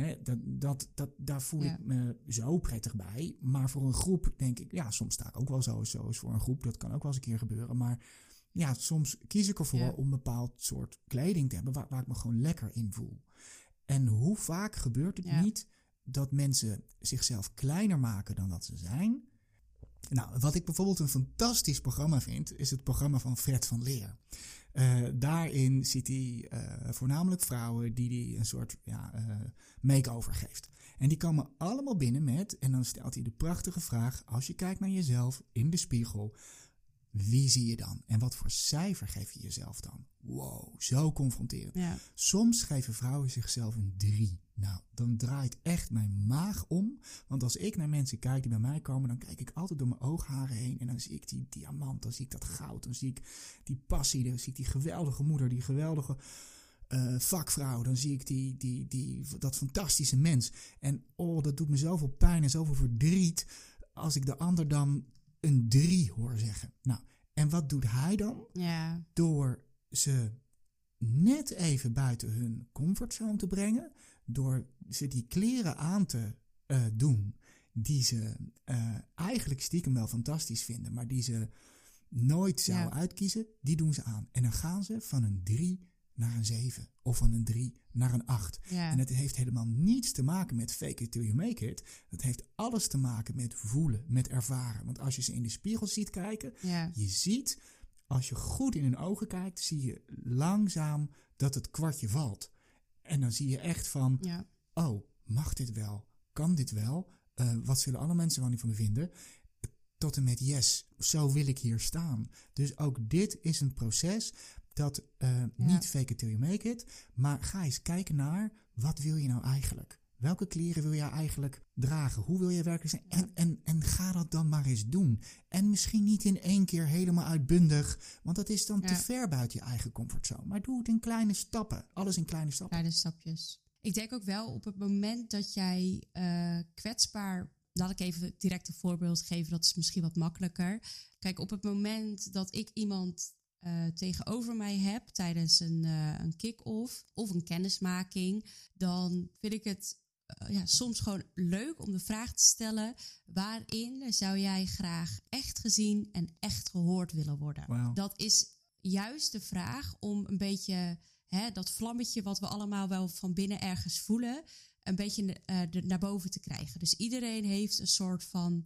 Daar voel ik me zo prettig bij. Maar voor een groep denk ik, ja, soms sta ik ook wel zo eens voor een groep. Dat kan ook wel eens een keer gebeuren. Maar ja, soms kies ik ervoor om een bepaald soort kleding te hebben waar ik me gewoon lekker in voel. En hoe vaak gebeurt het niet dat mensen zichzelf kleiner maken dan dat ze zijn? Nou, wat ik bijvoorbeeld een fantastisch programma vind, is het programma van Fred van Leer. Daarin ziet hij voornamelijk vrouwen die een soort make-over geeft. En die komen allemaal binnen met, en dan stelt hij de prachtige vraag, als je kijkt naar jezelf in de spiegel, wie zie je dan? En wat voor cijfer geef je jezelf dan? Wow, zo confronterend. Ja. Soms geven vrouwen zichzelf een 3. Nou, dan draait echt mijn maag om. Want als ik naar mensen kijk die bij mij komen, dan kijk ik altijd door mijn oogharen heen. En dan zie ik die diamant, dan zie ik dat goud, dan zie ik die passie, dan zie ik die geweldige moeder, die geweldige vakvrouw. Dan zie ik dat fantastische mens. En dat doet me zoveel pijn en zoveel verdriet als ik de ander dan een 3 hoor zeggen. Nou, en wat doet hij dan? Ja. Door ze net even buiten hun comfortzone te brengen, door ze die kleren aan te doen die ze eigenlijk stiekem wel fantastisch vinden, maar die ze nooit zouden uitkiezen, die doen ze aan. En dan gaan ze van een 3 naar een 7 of van een 3 naar een 8. Ja. En het heeft helemaal niets te maken met fake it till you make it. Dat heeft alles te maken met voelen, met ervaren. Want als je ze in de spiegel ziet kijken, je ziet, als je goed in hun ogen kijkt, zie je langzaam dat het kwartje valt. En dan zie je echt van, mag dit wel? Kan dit wel? Wat zullen alle mensen wel niet van me vinden? Tot en met yes, zo wil ik hier staan. Dus ook dit is een proces dat niet fake it till you make it, maar ga eens kijken naar, wat wil je nou eigenlijk? Welke kleren wil je eigenlijk dragen? Hoe wil je werkelijk zijn? En ga dat dan maar eens doen. En misschien niet in één keer helemaal uitbundig, want dat is dan te ver buiten je eigen comfortzone. Maar doe het in kleine stappen. Alles in kleine stappen. Kleine stapjes. Ik denk ook wel op het moment dat jij kwetsbaar... Laat ik even direct een voorbeeld geven, dat is misschien wat makkelijker. Kijk, op het moment dat ik iemand tegenover mij heb tijdens een kick-off of een kennismaking, dan vind ik het soms gewoon leuk om de vraag te stellen, waarin zou jij graag echt gezien en echt gehoord willen worden? Wow. Dat is juist de vraag om een beetje dat vlammetje wat we allemaal wel van binnen ergens voelen, een beetje naar boven te krijgen. Dus iedereen heeft een soort van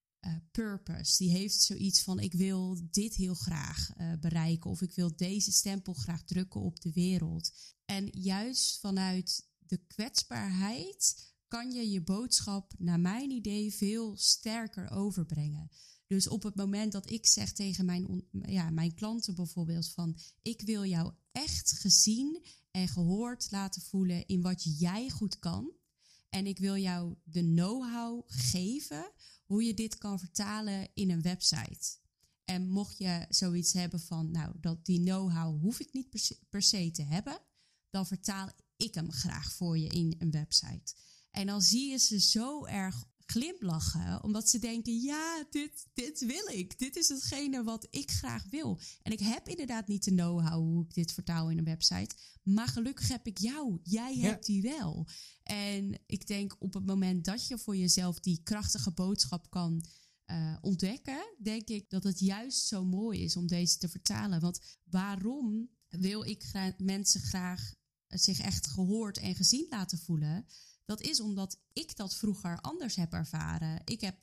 purpose. Die heeft zoiets van, ik wil dit heel graag bereiken, of ik wil deze stempel graag drukken op de wereld. En juist vanuit de kwetsbaarheid kan je je boodschap, naar mijn idee, veel sterker overbrengen. Dus op het moment dat ik zeg tegen mijn klanten bijvoorbeeld van, ik wil jou echt gezien en gehoord laten voelen in wat jij goed kan. En ik wil jou de know-how geven hoe je dit kan vertalen in een website. En mocht je zoiets hebben van, dat die know-how hoef ik niet per se te hebben, dan vertaal ik hem graag voor je in een website. En dan zie je ze zo erg glimlachen, omdat ze denken, ja, dit wil ik. Dit is hetgene wat ik graag wil. En ik heb inderdaad niet de know-how hoe ik dit vertaal in een website, maar gelukkig heb ik jou. Jij hebt die wel. En ik denk op het moment dat je voor jezelf die krachtige boodschap kan ontdekken, denk ik dat het juist zo mooi is om deze te vertalen. Want waarom wil ik mensen graag zich echt gehoord en gezien laten voelen? Dat is omdat ik dat vroeger anders heb ervaren. Ik heb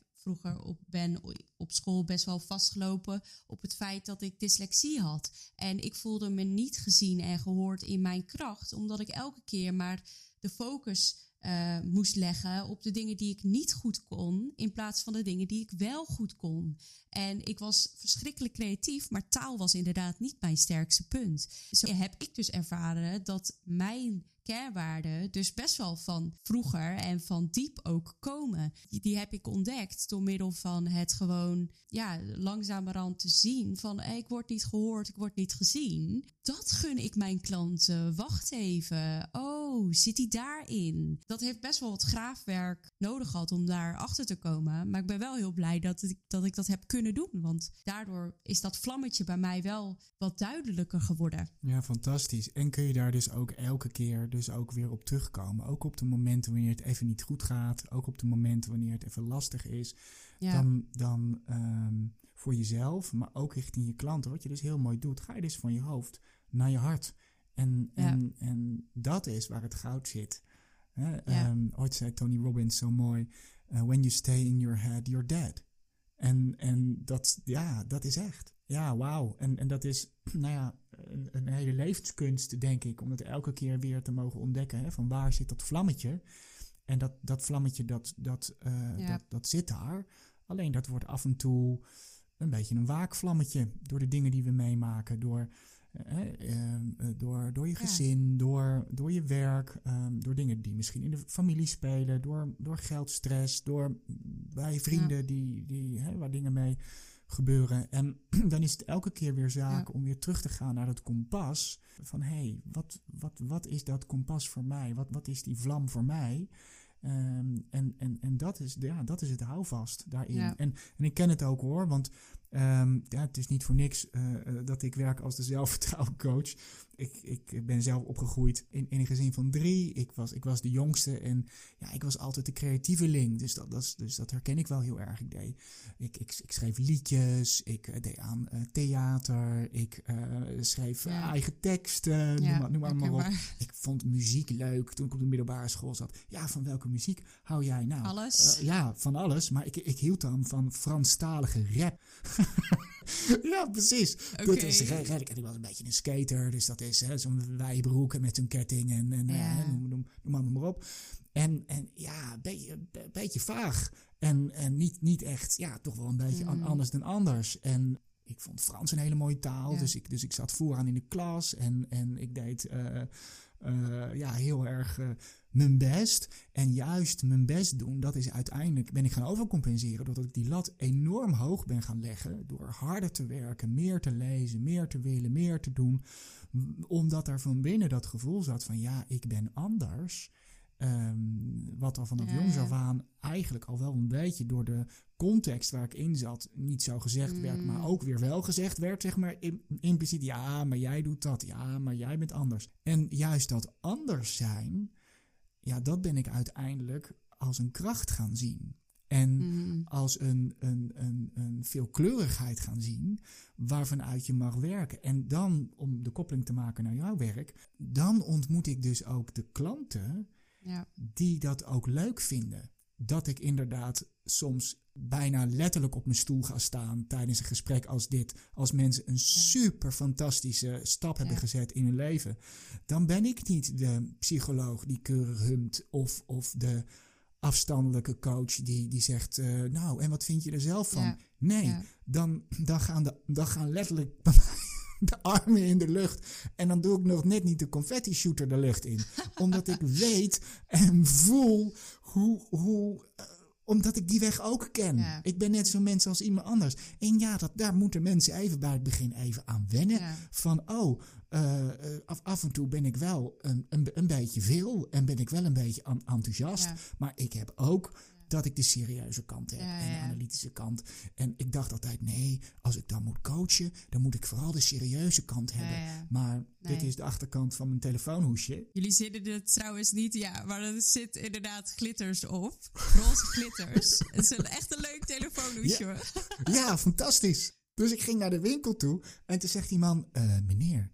ben op school best wel vastgelopen op het feit dat ik dyslexie had. En ik voelde me niet gezien en gehoord in mijn kracht, omdat ik elke keer maar de focus moest leggen op de dingen die ik niet goed kon, in plaats van de dingen die ik wel goed kon. En ik was verschrikkelijk creatief, maar taal was inderdaad niet mijn sterkste punt. Zo heb ik dus ervaren dat mijn kernwaarden dus best wel van vroeger en van diep ook komen. Die heb ik ontdekt door middel van het gewoon langzamerhand te zien van ik word niet gehoord, ik word niet gezien. Dat gun ik mijn klanten. Wacht even. Oh, zit die daarin? Dat heeft best wel wat graafwerk nodig gehad om daar achter te komen. Maar ik ben wel heel blij dat ik dat heb kunnen doen. Want daardoor is dat vlammetje bij mij wel wat duidelijker geworden. Ja, fantastisch. En kun je daar dus ook elke keer dus ook weer op terugkomen. Ook op de momenten wanneer het even niet goed gaat. Ook op de momenten wanneer het even lastig is. Ja. Dan voor jezelf, maar ook richting je klanten. Wat je dus heel mooi doet, ga je dus van je hoofd naar je hart. En dat is waar het goud zit. Ooit zei Tony Robbins zo mooi. When you stay in your head, you're dead. En dat is echt. Ja, wauw. En dat is een hele levenskunst, denk ik. Om het elke keer weer te mogen ontdekken. Hè, van waar zit dat vlammetje? En dat vlammetje, dat zit daar. Alleen dat wordt af en toe een beetje een waakvlammetje. Door de dingen die we meemaken. Door je gezin, door je werk, door dingen die misschien in de familie spelen, door geldstress, door bij vrienden waar dingen mee gebeuren. En dan is het elke keer weer zaak om weer terug te gaan naar dat kompas. Van wat is dat kompas voor mij? Wat is die vlam voor mij? En dat is het houvast daarin. Ja. En ik ken het ook hoor, want het is niet voor niks dat ik werk als de zelfvertrouwencoach. Ik ben zelf opgegroeid in een gezin van 3. Ik was de jongste en ik was altijd de creatieveling. Dus dat herken ik wel heel erg. Ik schreef liedjes, ik deed aan theater, ik schreef eigen teksten, noem maar op. Ik vond muziek leuk toen ik op de middelbare school zat. Ja, van welke muziek hou jij nou? Alles. Van alles, maar ik hield dan van Franstalige rap. Ja, precies. Okay. Dat is redelijk. En ik was een beetje een skater, dus dat is zo'n wijbroek met een ketting en noem maar op. En een beetje vaag. En niet echt, toch wel een beetje anders dan anders. En ik vond Frans een hele mooie taal, dus ik zat vooraan in de klas en ik deed heel erg mijn best. En juist mijn best doen, dat is uiteindelijk, ben ik gaan overcompenseren doordat ik die lat enorm hoog ben gaan leggen. Door harder te werken, meer te lezen, meer te willen, meer te doen. Omdat er van binnen dat gevoel zat van ik ben anders. Wat al vanaf jongs af aan eigenlijk al wel een beetje door de context waar ik in zat niet zo gezegd werd, maar ook weer wel gezegd werd, zeg maar impliciet, maar jij doet dat, maar jij bent anders. En juist dat anders zijn, dat ben ik uiteindelijk als een kracht gaan zien. En als een veelkleurigheid gaan zien waarvanuit je mag werken. En dan, om de koppeling te maken naar jouw werk, dan ontmoet ik dus ook de klanten die dat ook leuk vinden. Dat ik inderdaad soms bijna letterlijk op mijn stoel ga staan tijdens een gesprek als dit. Als mensen een super fantastische stap hebben gezet in hun leven. Dan ben ik niet de psycholoog die keurig humt of de afstandelijke coach die zegt, en wat vind je er zelf van? Ja. Nee, dan gaan letterlijk de armen in de lucht. En dan doe ik nog net niet de confetti shooter de lucht in. Omdat ik weet en voel omdat ik die weg ook ken. Ja. Ik ben net zo'n mens als iemand anders. En daar moeten mensen even bij het begin even aan wennen. Ja. Van, af en toe ben ik wel een beetje veel. En ben ik wel een beetje enthousiast. Ja. Maar ik heb ook dat ik de serieuze kant heb en de analytische kant. En ik dacht altijd, nee, als ik dan moet coachen, dan moet ik vooral de serieuze kant hebben. Ja. Maar dit is de achterkant van mijn telefoonhoesje. Jullie zitten er trouwens niet, maar er zit inderdaad glitters op. Roze glitters. Het is echt een leuk telefoonhoesje. Ja, fantastisch. Dus ik ging naar de winkel toe en toen zegt die man, meneer,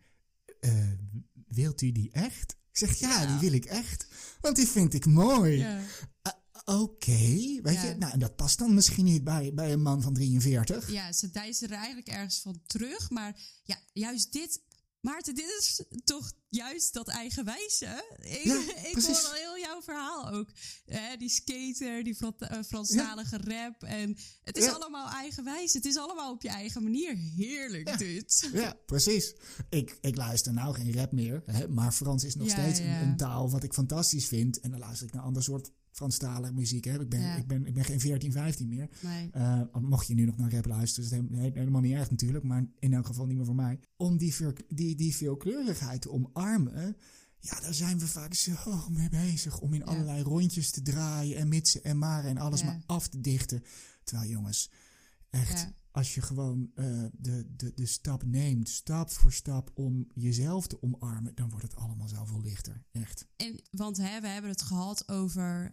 wilt u die echt? Ik zeg, die wil ik echt. Want die vind ik mooi. Ja. Oké, weet je. Nou, en dat past dan misschien niet bij een man van 43. Ja, ze deizen er eigenlijk ergens van terug. Maar juist dit Maarten, dit is toch juist dat eigenwijze? Ik precies. hoor al heel jouw verhaal ook. Die skater, die Franstalige rap. En het is allemaal eigenwijs. Het is allemaal op je eigen manier. Heerlijk dit. Ja, precies. Ik luister nou geen rap meer. Hè, maar Frans is nog steeds een taal wat ik fantastisch vind. En dan luister ik naar ander soort Franstalige muziek. Hè. Ik ben geen 14, 15 meer. Nee. Mocht je nu nog naar rap luisteren, is het helemaal niet erg natuurlijk. Maar in elk geval niet meer voor mij. Om die veelkleurigheid te omarmen. Ja, daar zijn we vaak zo mee bezig. Om in allerlei rondjes te draaien. En mitsen en maren en alles maar af te dichten. Terwijl jongens, echt... Ja. Als je gewoon de stap neemt, stap voor stap, om jezelf te omarmen, dan wordt het allemaal zoveel lichter. Echt. Want we hebben het gehad over,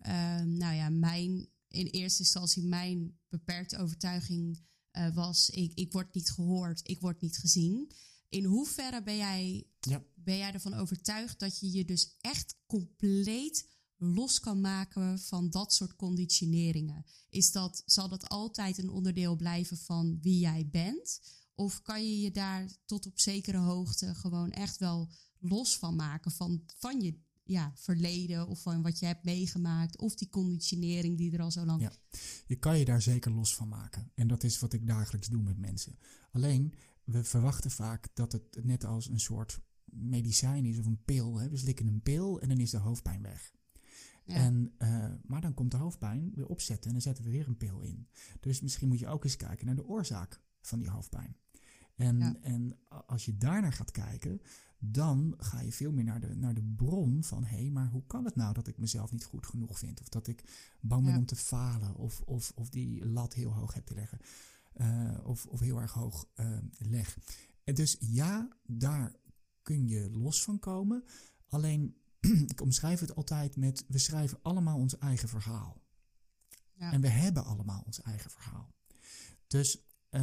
in eerste instantie mijn beperkte overtuiging was, ik word niet gehoord, ik word niet gezien. In hoeverre ben jij ervan overtuigd dat je dus echt compleet los kan maken van dat soort conditioneringen? Zal dat altijd een onderdeel blijven van wie jij bent? Of kan je je daar tot op zekere hoogte gewoon echt wel los van maken van je verleden of van wat je hebt meegemaakt of die conditionering die er al zo lang... Ja, je kan je daar zeker los van maken. En dat is wat ik dagelijks doe met mensen. Alleen, we verwachten vaak dat het net als een soort medicijn is of een pil. Hè? We slikken een pil en dan is de hoofdpijn weg. Ja. Maar dan komt de hoofdpijn weer opzetten en dan zetten we weer een pil in. Dus misschien moet je ook eens kijken naar de oorzaak van die hoofdpijn. En als je daarnaar gaat kijken, dan ga je veel meer naar de bron van... maar hoe kan het nou dat ik mezelf niet goed genoeg vind? Of dat ik bang ben om te falen of die lat heel hoog heb te leggen. Of heel erg hoog leg. En dus daar kun je los van komen. Alleen... Ik omschrijf het altijd met, we schrijven allemaal ons eigen verhaal. Ja. En we hebben allemaal ons eigen verhaal. Dus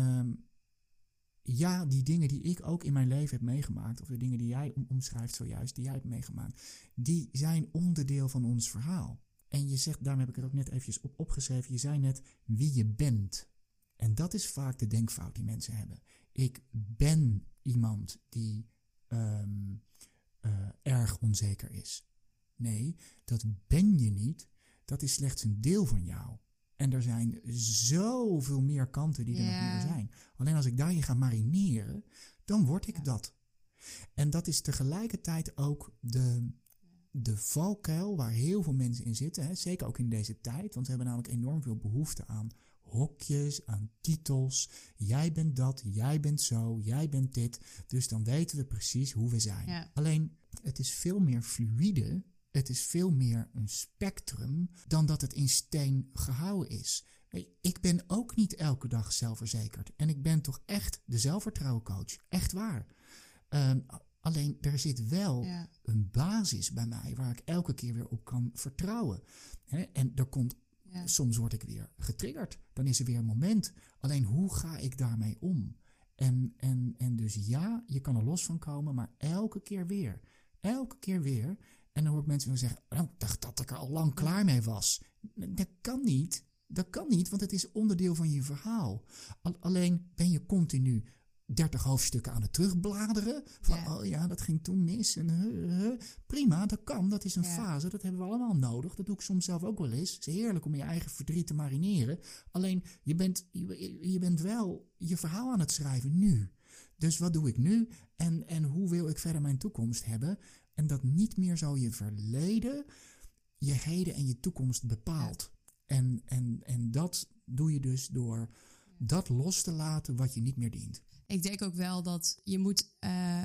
die dingen die ik ook in mijn leven heb meegemaakt, of de dingen die jij omschrijft zojuist, die jij hebt meegemaakt, die zijn onderdeel van ons verhaal. En je zegt, daarom heb ik het ook net eventjes opgeschreven, je zei net wie je bent. En dat is vaak de denkfout die mensen hebben. Ik ben iemand die... erg onzeker is. Nee, dat ben je niet. Dat is slechts een deel van jou. En er zijn zoveel meer kanten die er nog meer zijn. Alleen als ik daarin ga marineren, dan word ik dat. En dat is tegelijkertijd ook de valkuil waar heel veel mensen in zitten. Hè? Zeker ook in deze tijd. Want we hebben namelijk enorm veel behoefte aan hokjes, aan titels. Jij bent dat, jij bent zo, jij bent dit. Dus dan weten we precies hoe we zijn. Ja. Alleen, het is veel meer fluïde. Het is veel meer een spectrum dan dat het in steen gehouden is. Ik ben ook niet elke dag zelfverzekerd. En ik ben toch echt de zelfvertrouwencoach. Echt waar. Alleen, er zit wel een basis bij mij waar ik elke keer weer op kan vertrouwen. En er komt... Ja. Soms word ik weer getriggerd. Dan is er weer een moment. Alleen hoe ga ik daarmee om? En dus je kan er los van komen, maar elke keer weer. Elke keer weer. En dan hoor ik mensen weer zeggen, ik dacht dat ik er al lang klaar mee was. Dat kan niet. Dat kan niet, want het is onderdeel van je verhaal. Alleen ben je continu 30 hoofdstukken aan het terugbladeren. Van, dat ging toen mis. En, prima, dat kan. Dat is een fase. Dat hebben we allemaal nodig. Dat doe ik soms zelf ook wel eens. Het is heerlijk om je eigen verdriet te marineren. Alleen, je bent wel je verhaal aan het schrijven nu. Dus wat doe ik nu? En hoe wil ik verder mijn toekomst hebben? En dat niet meer zo je verleden, je heden en je toekomst bepaalt. En dat doe je dus door dat los te laten wat je niet meer dient. Ik denk ook wel dat je moet,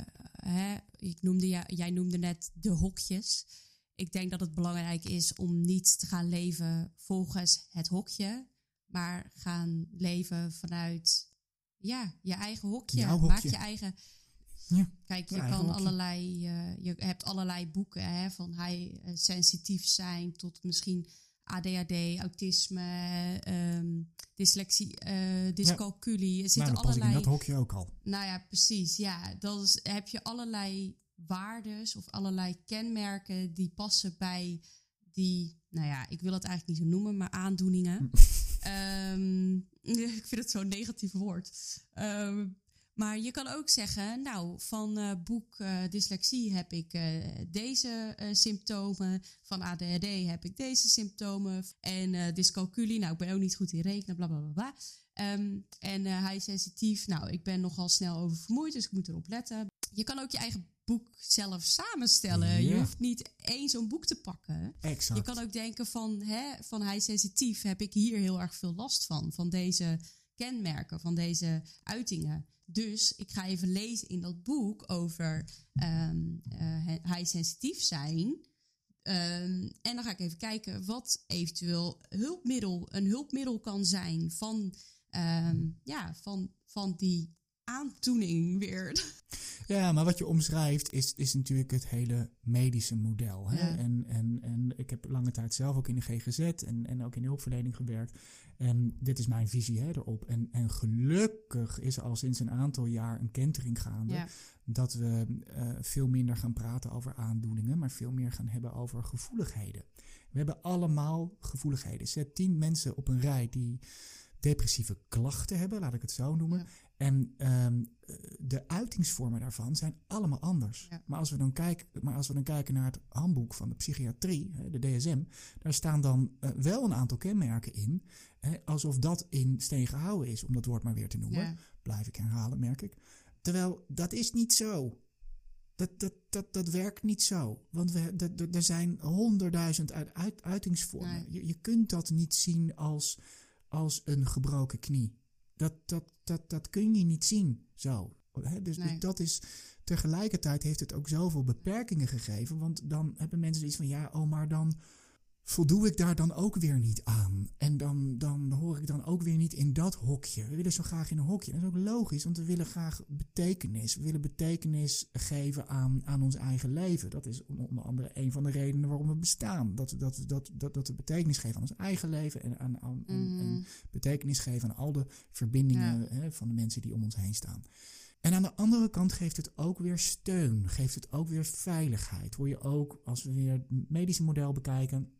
jij noemde net de hokjes. Ik denk dat het belangrijk is om niet te gaan leven volgens het hokje, maar gaan leven vanuit je eigen hokje. Jouw hokje. Maak je eigen... Ja, kijk, je kan allerlei... je hebt allerlei boeken van sensitief zijn tot misschien ADHD, autisme, dyslexie, dyscalculie. Er zitten allerlei... in dat hokje ook al. Nou ja, precies. Ja, heb je allerlei waardes of allerlei kenmerken die passen bij die... Nou ja, ik wil het eigenlijk niet zo noemen, maar aandoeningen. Ik vind het zo'n negatief woord. Maar je kan ook zeggen, nou, van boek dyslexie heb ik deze symptomen. Van ADHD heb ik deze symptomen. En dyscalculie, nou, ik ben ook niet goed in rekenen, bla bla bla bla. En high sensitief, nou, ik ben nogal snel oververmoeid, dus ik moet erop letten. Je kan ook je eigen boek zelf samenstellen. Ja. Je hoeft niet één zo'n boek te pakken. Exact. Je kan ook denken van high sensitief heb ik hier heel erg veel last van deze kenmerken, van deze uitingen. Dus ik ga even lezen in dat boek over high sensitief zijn. En dan ga ik even kijken wat eventueel een hulpmiddel kan zijn van die aandoening weer. Ja, maar wat je omschrijft is natuurlijk het hele medische model. Hè? Ja. En ik heb lange tijd zelf ook in de GGZ en ook in de hulpverlening gewerkt. En dit is mijn visie erop. En gelukkig is er al sinds een aantal jaar een kentering gaande. Ja. Dat we veel minder gaan praten over aandoeningen, maar veel meer gaan hebben over gevoeligheden. We hebben allemaal gevoeligheden. Zet 10 mensen op een rij die depressieve klachten hebben, laat ik het zo noemen. Ja. En de uitingsvormen daarvan zijn allemaal anders. Ja. Maar als we dan kijken naar het handboek van de psychiatrie, de DSM, daar staan dan wel een aantal kenmerken in. Alsof dat in steen gehouden is, om dat woord maar weer te noemen. Ja. Blijf ik herhalen, merk ik. Terwijl, dat is niet zo. Dat werkt niet zo. Want er zijn 100.000 uitingsvormen. Nee. Je kunt dat niet zien als een gebroken knie. Dat kun je niet zien zo. Dus dat is... Tegelijkertijd heeft het ook zoveel beperkingen gegeven. Want dan hebben mensen zoiets van... maar dan voldoe ik daar dan ook weer niet aan. En dan hoor ik dan ook weer niet in dat hokje. We willen zo graag in een hokje. Dat is ook logisch, want we willen graag betekenis. We willen betekenis geven aan ons eigen leven. Dat is onder andere een van de redenen waarom we bestaan. Dat we betekenis geven aan ons eigen leven. En betekenis geven aan al de verbindingen van de mensen die om ons heen staan. En aan de andere kant geeft het ook weer steun. Geeft het ook weer veiligheid. Hoor je ook, als we weer het medische model bekijken...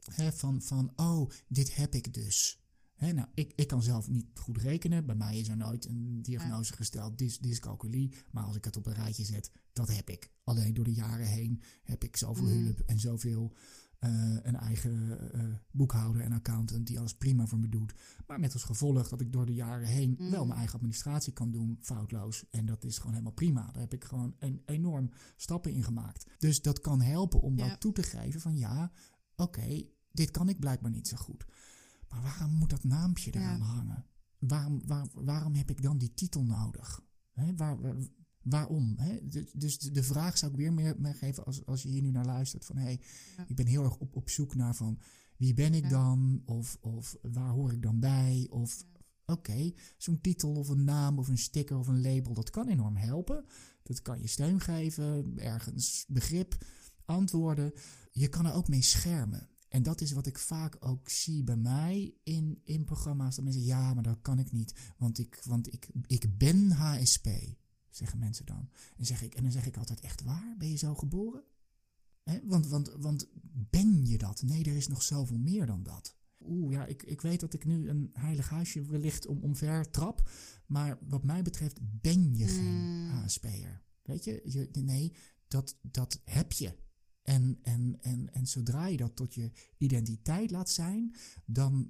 dit heb ik dus. Nou, ik kan zelf niet goed rekenen. Bij mij is er nooit een diagnose gesteld, dyscalculie. Maar als ik het op een rijtje zet, dat heb ik. Alleen door de jaren heen heb ik zoveel hulp en zoveel... een eigen boekhouder en accountant die alles prima voor me doet. Maar met als gevolg dat ik door de jaren heen wel mijn eigen administratie kan doen, foutloos. En dat is gewoon helemaal prima. Daar heb ik gewoon enorm stappen in gemaakt. Dus dat kan helpen om dat toe te geven van oké, dit kan ik blijkbaar niet zo goed. Maar waarom moet dat naampje eraan hangen? Waarom heb ik dan die titel nodig? Waarom? Dus de vraag zou ik weer meer geven als je hier nu naar luistert. Van ik ben heel erg op zoek naar van wie ben ik dan? Of waar hoor ik dan bij? Of oké, zo'n titel of een naam of een sticker of een label, dat kan enorm helpen. Dat kan je steun geven, ergens begrip, antwoorden. Je kan er ook mee schermen. En dat is wat ik vaak ook zie bij mij in programma's. Dat mensen maar dat kan ik niet. Want ik ben HSP. Zeggen mensen dan. En dan zeg ik altijd, echt waar? Ben je zo geboren? Want ben je dat? Nee, er is nog zoveel meer dan dat. Ik weet dat ik nu een heilig huisje wellicht omver trap. Maar wat mij betreft ben je geen HSP'er. Weet je? Nee, dat heb je. En zodra je dat tot je identiteit laat zijn, dan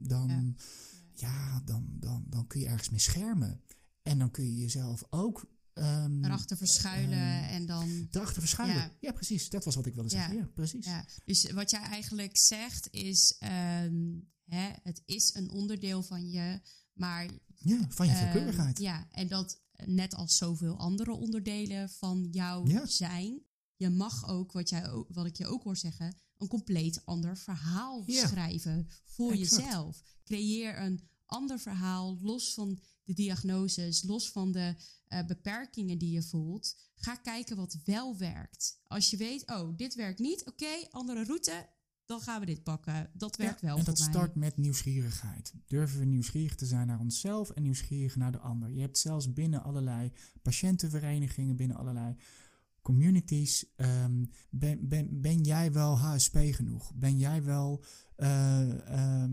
kun je ergens mee schermen. En dan kun je jezelf ook... erachter verschuilen en dan... Erachter verschuilen, ja precies. Dat was wat ik wilde zeggen, ja precies. Ja. Dus wat jij eigenlijk zegt is... het is een onderdeel van je, maar... Ja, van je veelkeurigheid. En dat net als zoveel andere onderdelen van jou zijn... Je mag ook, wat ik je ook hoor zeggen... een compleet ander verhaal schrijven voor jezelf. Creëer een ander verhaal, los van de diagnoses, los van de beperkingen die je voelt. Ga kijken wat wel werkt. Als je weet, dit werkt niet, oké, andere route, dan gaan we dit pakken. Dat werkt wel voor mij. En dat start met nieuwsgierigheid. Durven we nieuwsgierig te zijn naar onszelf en nieuwsgierig naar de ander. Je hebt zelfs binnen allerlei patiëntenverenigingen, binnen allerlei communities, ben jij wel HSP genoeg? Ben jij wel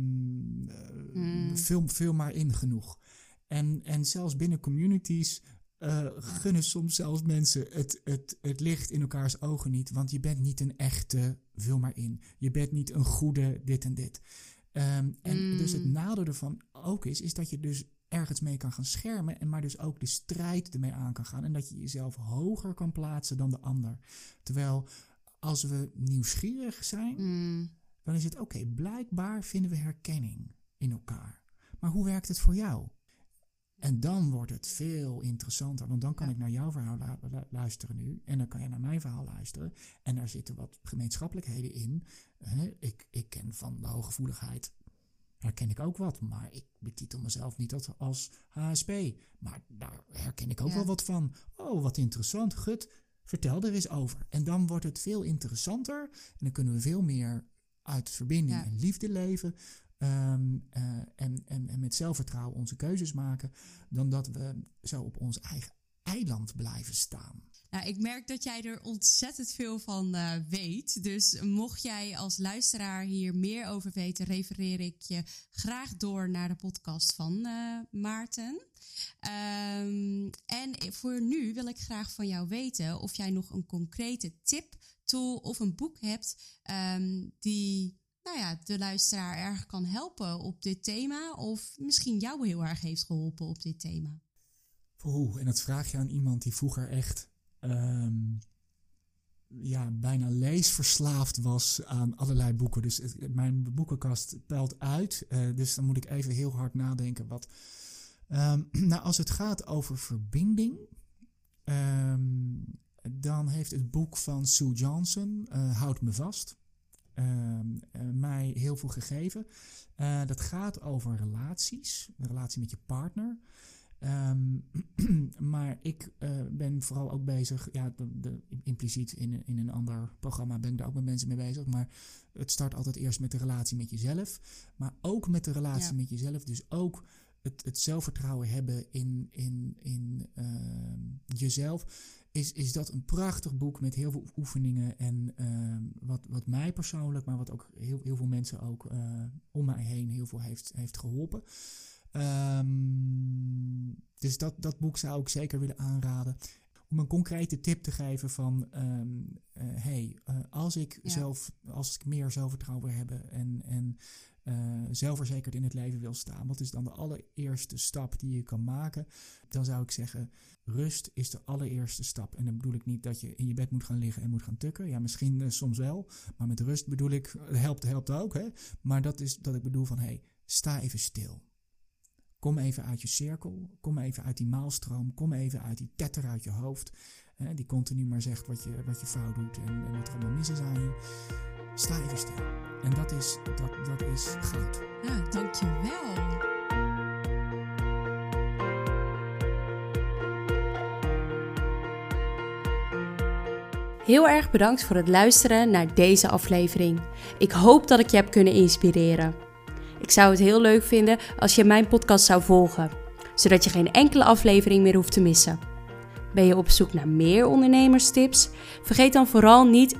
vul maar in genoeg? En zelfs binnen communities gunnen soms zelfs mensen het licht in elkaars ogen niet. Want je bent niet een echte, vul maar in. Je bent niet een goede dit en dit. Dus het nadeel ervan ook is dat je dus ergens mee kan gaan schermen. Maar dus ook de strijd ermee aan kan gaan. En dat je jezelf hoger kan plaatsen dan de ander. Terwijl als we nieuwsgierig zijn, dan is het oké, blijkbaar vinden we herkenning in elkaar. Maar hoe werkt het voor jou? En dan wordt het veel interessanter. Want dan kan ik naar jouw verhaal luisteren nu. En dan kan je naar mijn verhaal luisteren. En daar zitten wat gemeenschappelijkheden in. Ik ken van de hooggevoeligheid. Herken ik ook wat. Maar ik betitel mezelf niet als HSP. Maar daar herken ik ook wel wat van. Oh, wat interessant. Gut, vertel er eens over. En dan wordt het veel interessanter. En dan kunnen we veel meer uit verbinding en liefde leven. En met zelfvertrouwen onze keuzes maken, dan dat we zo op ons eigen eiland blijven staan. Nou, ik merk dat jij er ontzettend veel van weet. Dus mocht jij als luisteraar hier meer over weten, refereer ik je graag door naar de podcast van Maarten. En voor nu wil ik graag van jou weten of jij nog een concrete tip, tool of een boek hebt die de luisteraar erg kan helpen op dit thema. Of misschien jou heel erg heeft geholpen op dit thema. En dat vraag je aan iemand die vroeger echt bijna leesverslaafd was aan allerlei boeken. Dus mijn boekenkast peilt uit. Dus dan moet ik even heel hard nadenken. Als het gaat over verbinding, dan heeft het boek van Sue Johnson, Houd me vast, mij heel veel gegeven. Dat gaat over relaties, de relatie met je partner. Maar ik ben vooral ook bezig, impliciet in een ander programma ben ik daar ook met mensen mee bezig. Maar het start altijd eerst met de relatie met jezelf. Maar ook met de relatie met jezelf. Dus ook het zelfvertrouwen hebben in jezelf. Is dat een prachtig boek met heel veel oefeningen en wat mij persoonlijk, maar wat ook heel veel mensen ook om mij heen heel veel heeft geholpen. Dus dat boek zou ik zeker willen aanraden. Om een concrete tip te geven van als ik meer zelfvertrouwen wil hebben en zelfverzekerd in het leven wil staan, wat is dan de allereerste stap die je kan maken? Dan zou ik zeggen, rust is de allereerste stap. En dan bedoel ik niet dat je in je bed moet gaan liggen en moet gaan tukken. Ja, misschien soms wel. Maar met rust bedoel ik, helpt ook. Hè? Maar dat is dat ik bedoel van, sta even stil. Kom even uit je cirkel. Kom even uit die maalstroom. Kom even uit die tetter uit je hoofd. Die continu maar zegt wat je fout doet en wat er allemaal mis is aan je. Sta even stil. En dat is goud. Ja, dankjewel. Heel erg bedankt voor het luisteren naar deze aflevering. Ik hoop dat ik je heb kunnen inspireren. Ik zou het heel leuk vinden als je mijn podcast zou volgen, zodat je geen enkele aflevering meer hoeft te missen. Ben je op zoek naar meer ondernemerstips? Vergeet dan vooral niet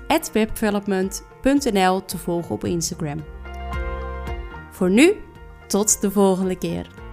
@webdevelopment.nl te volgen op Instagram. Voor nu, tot de volgende keer.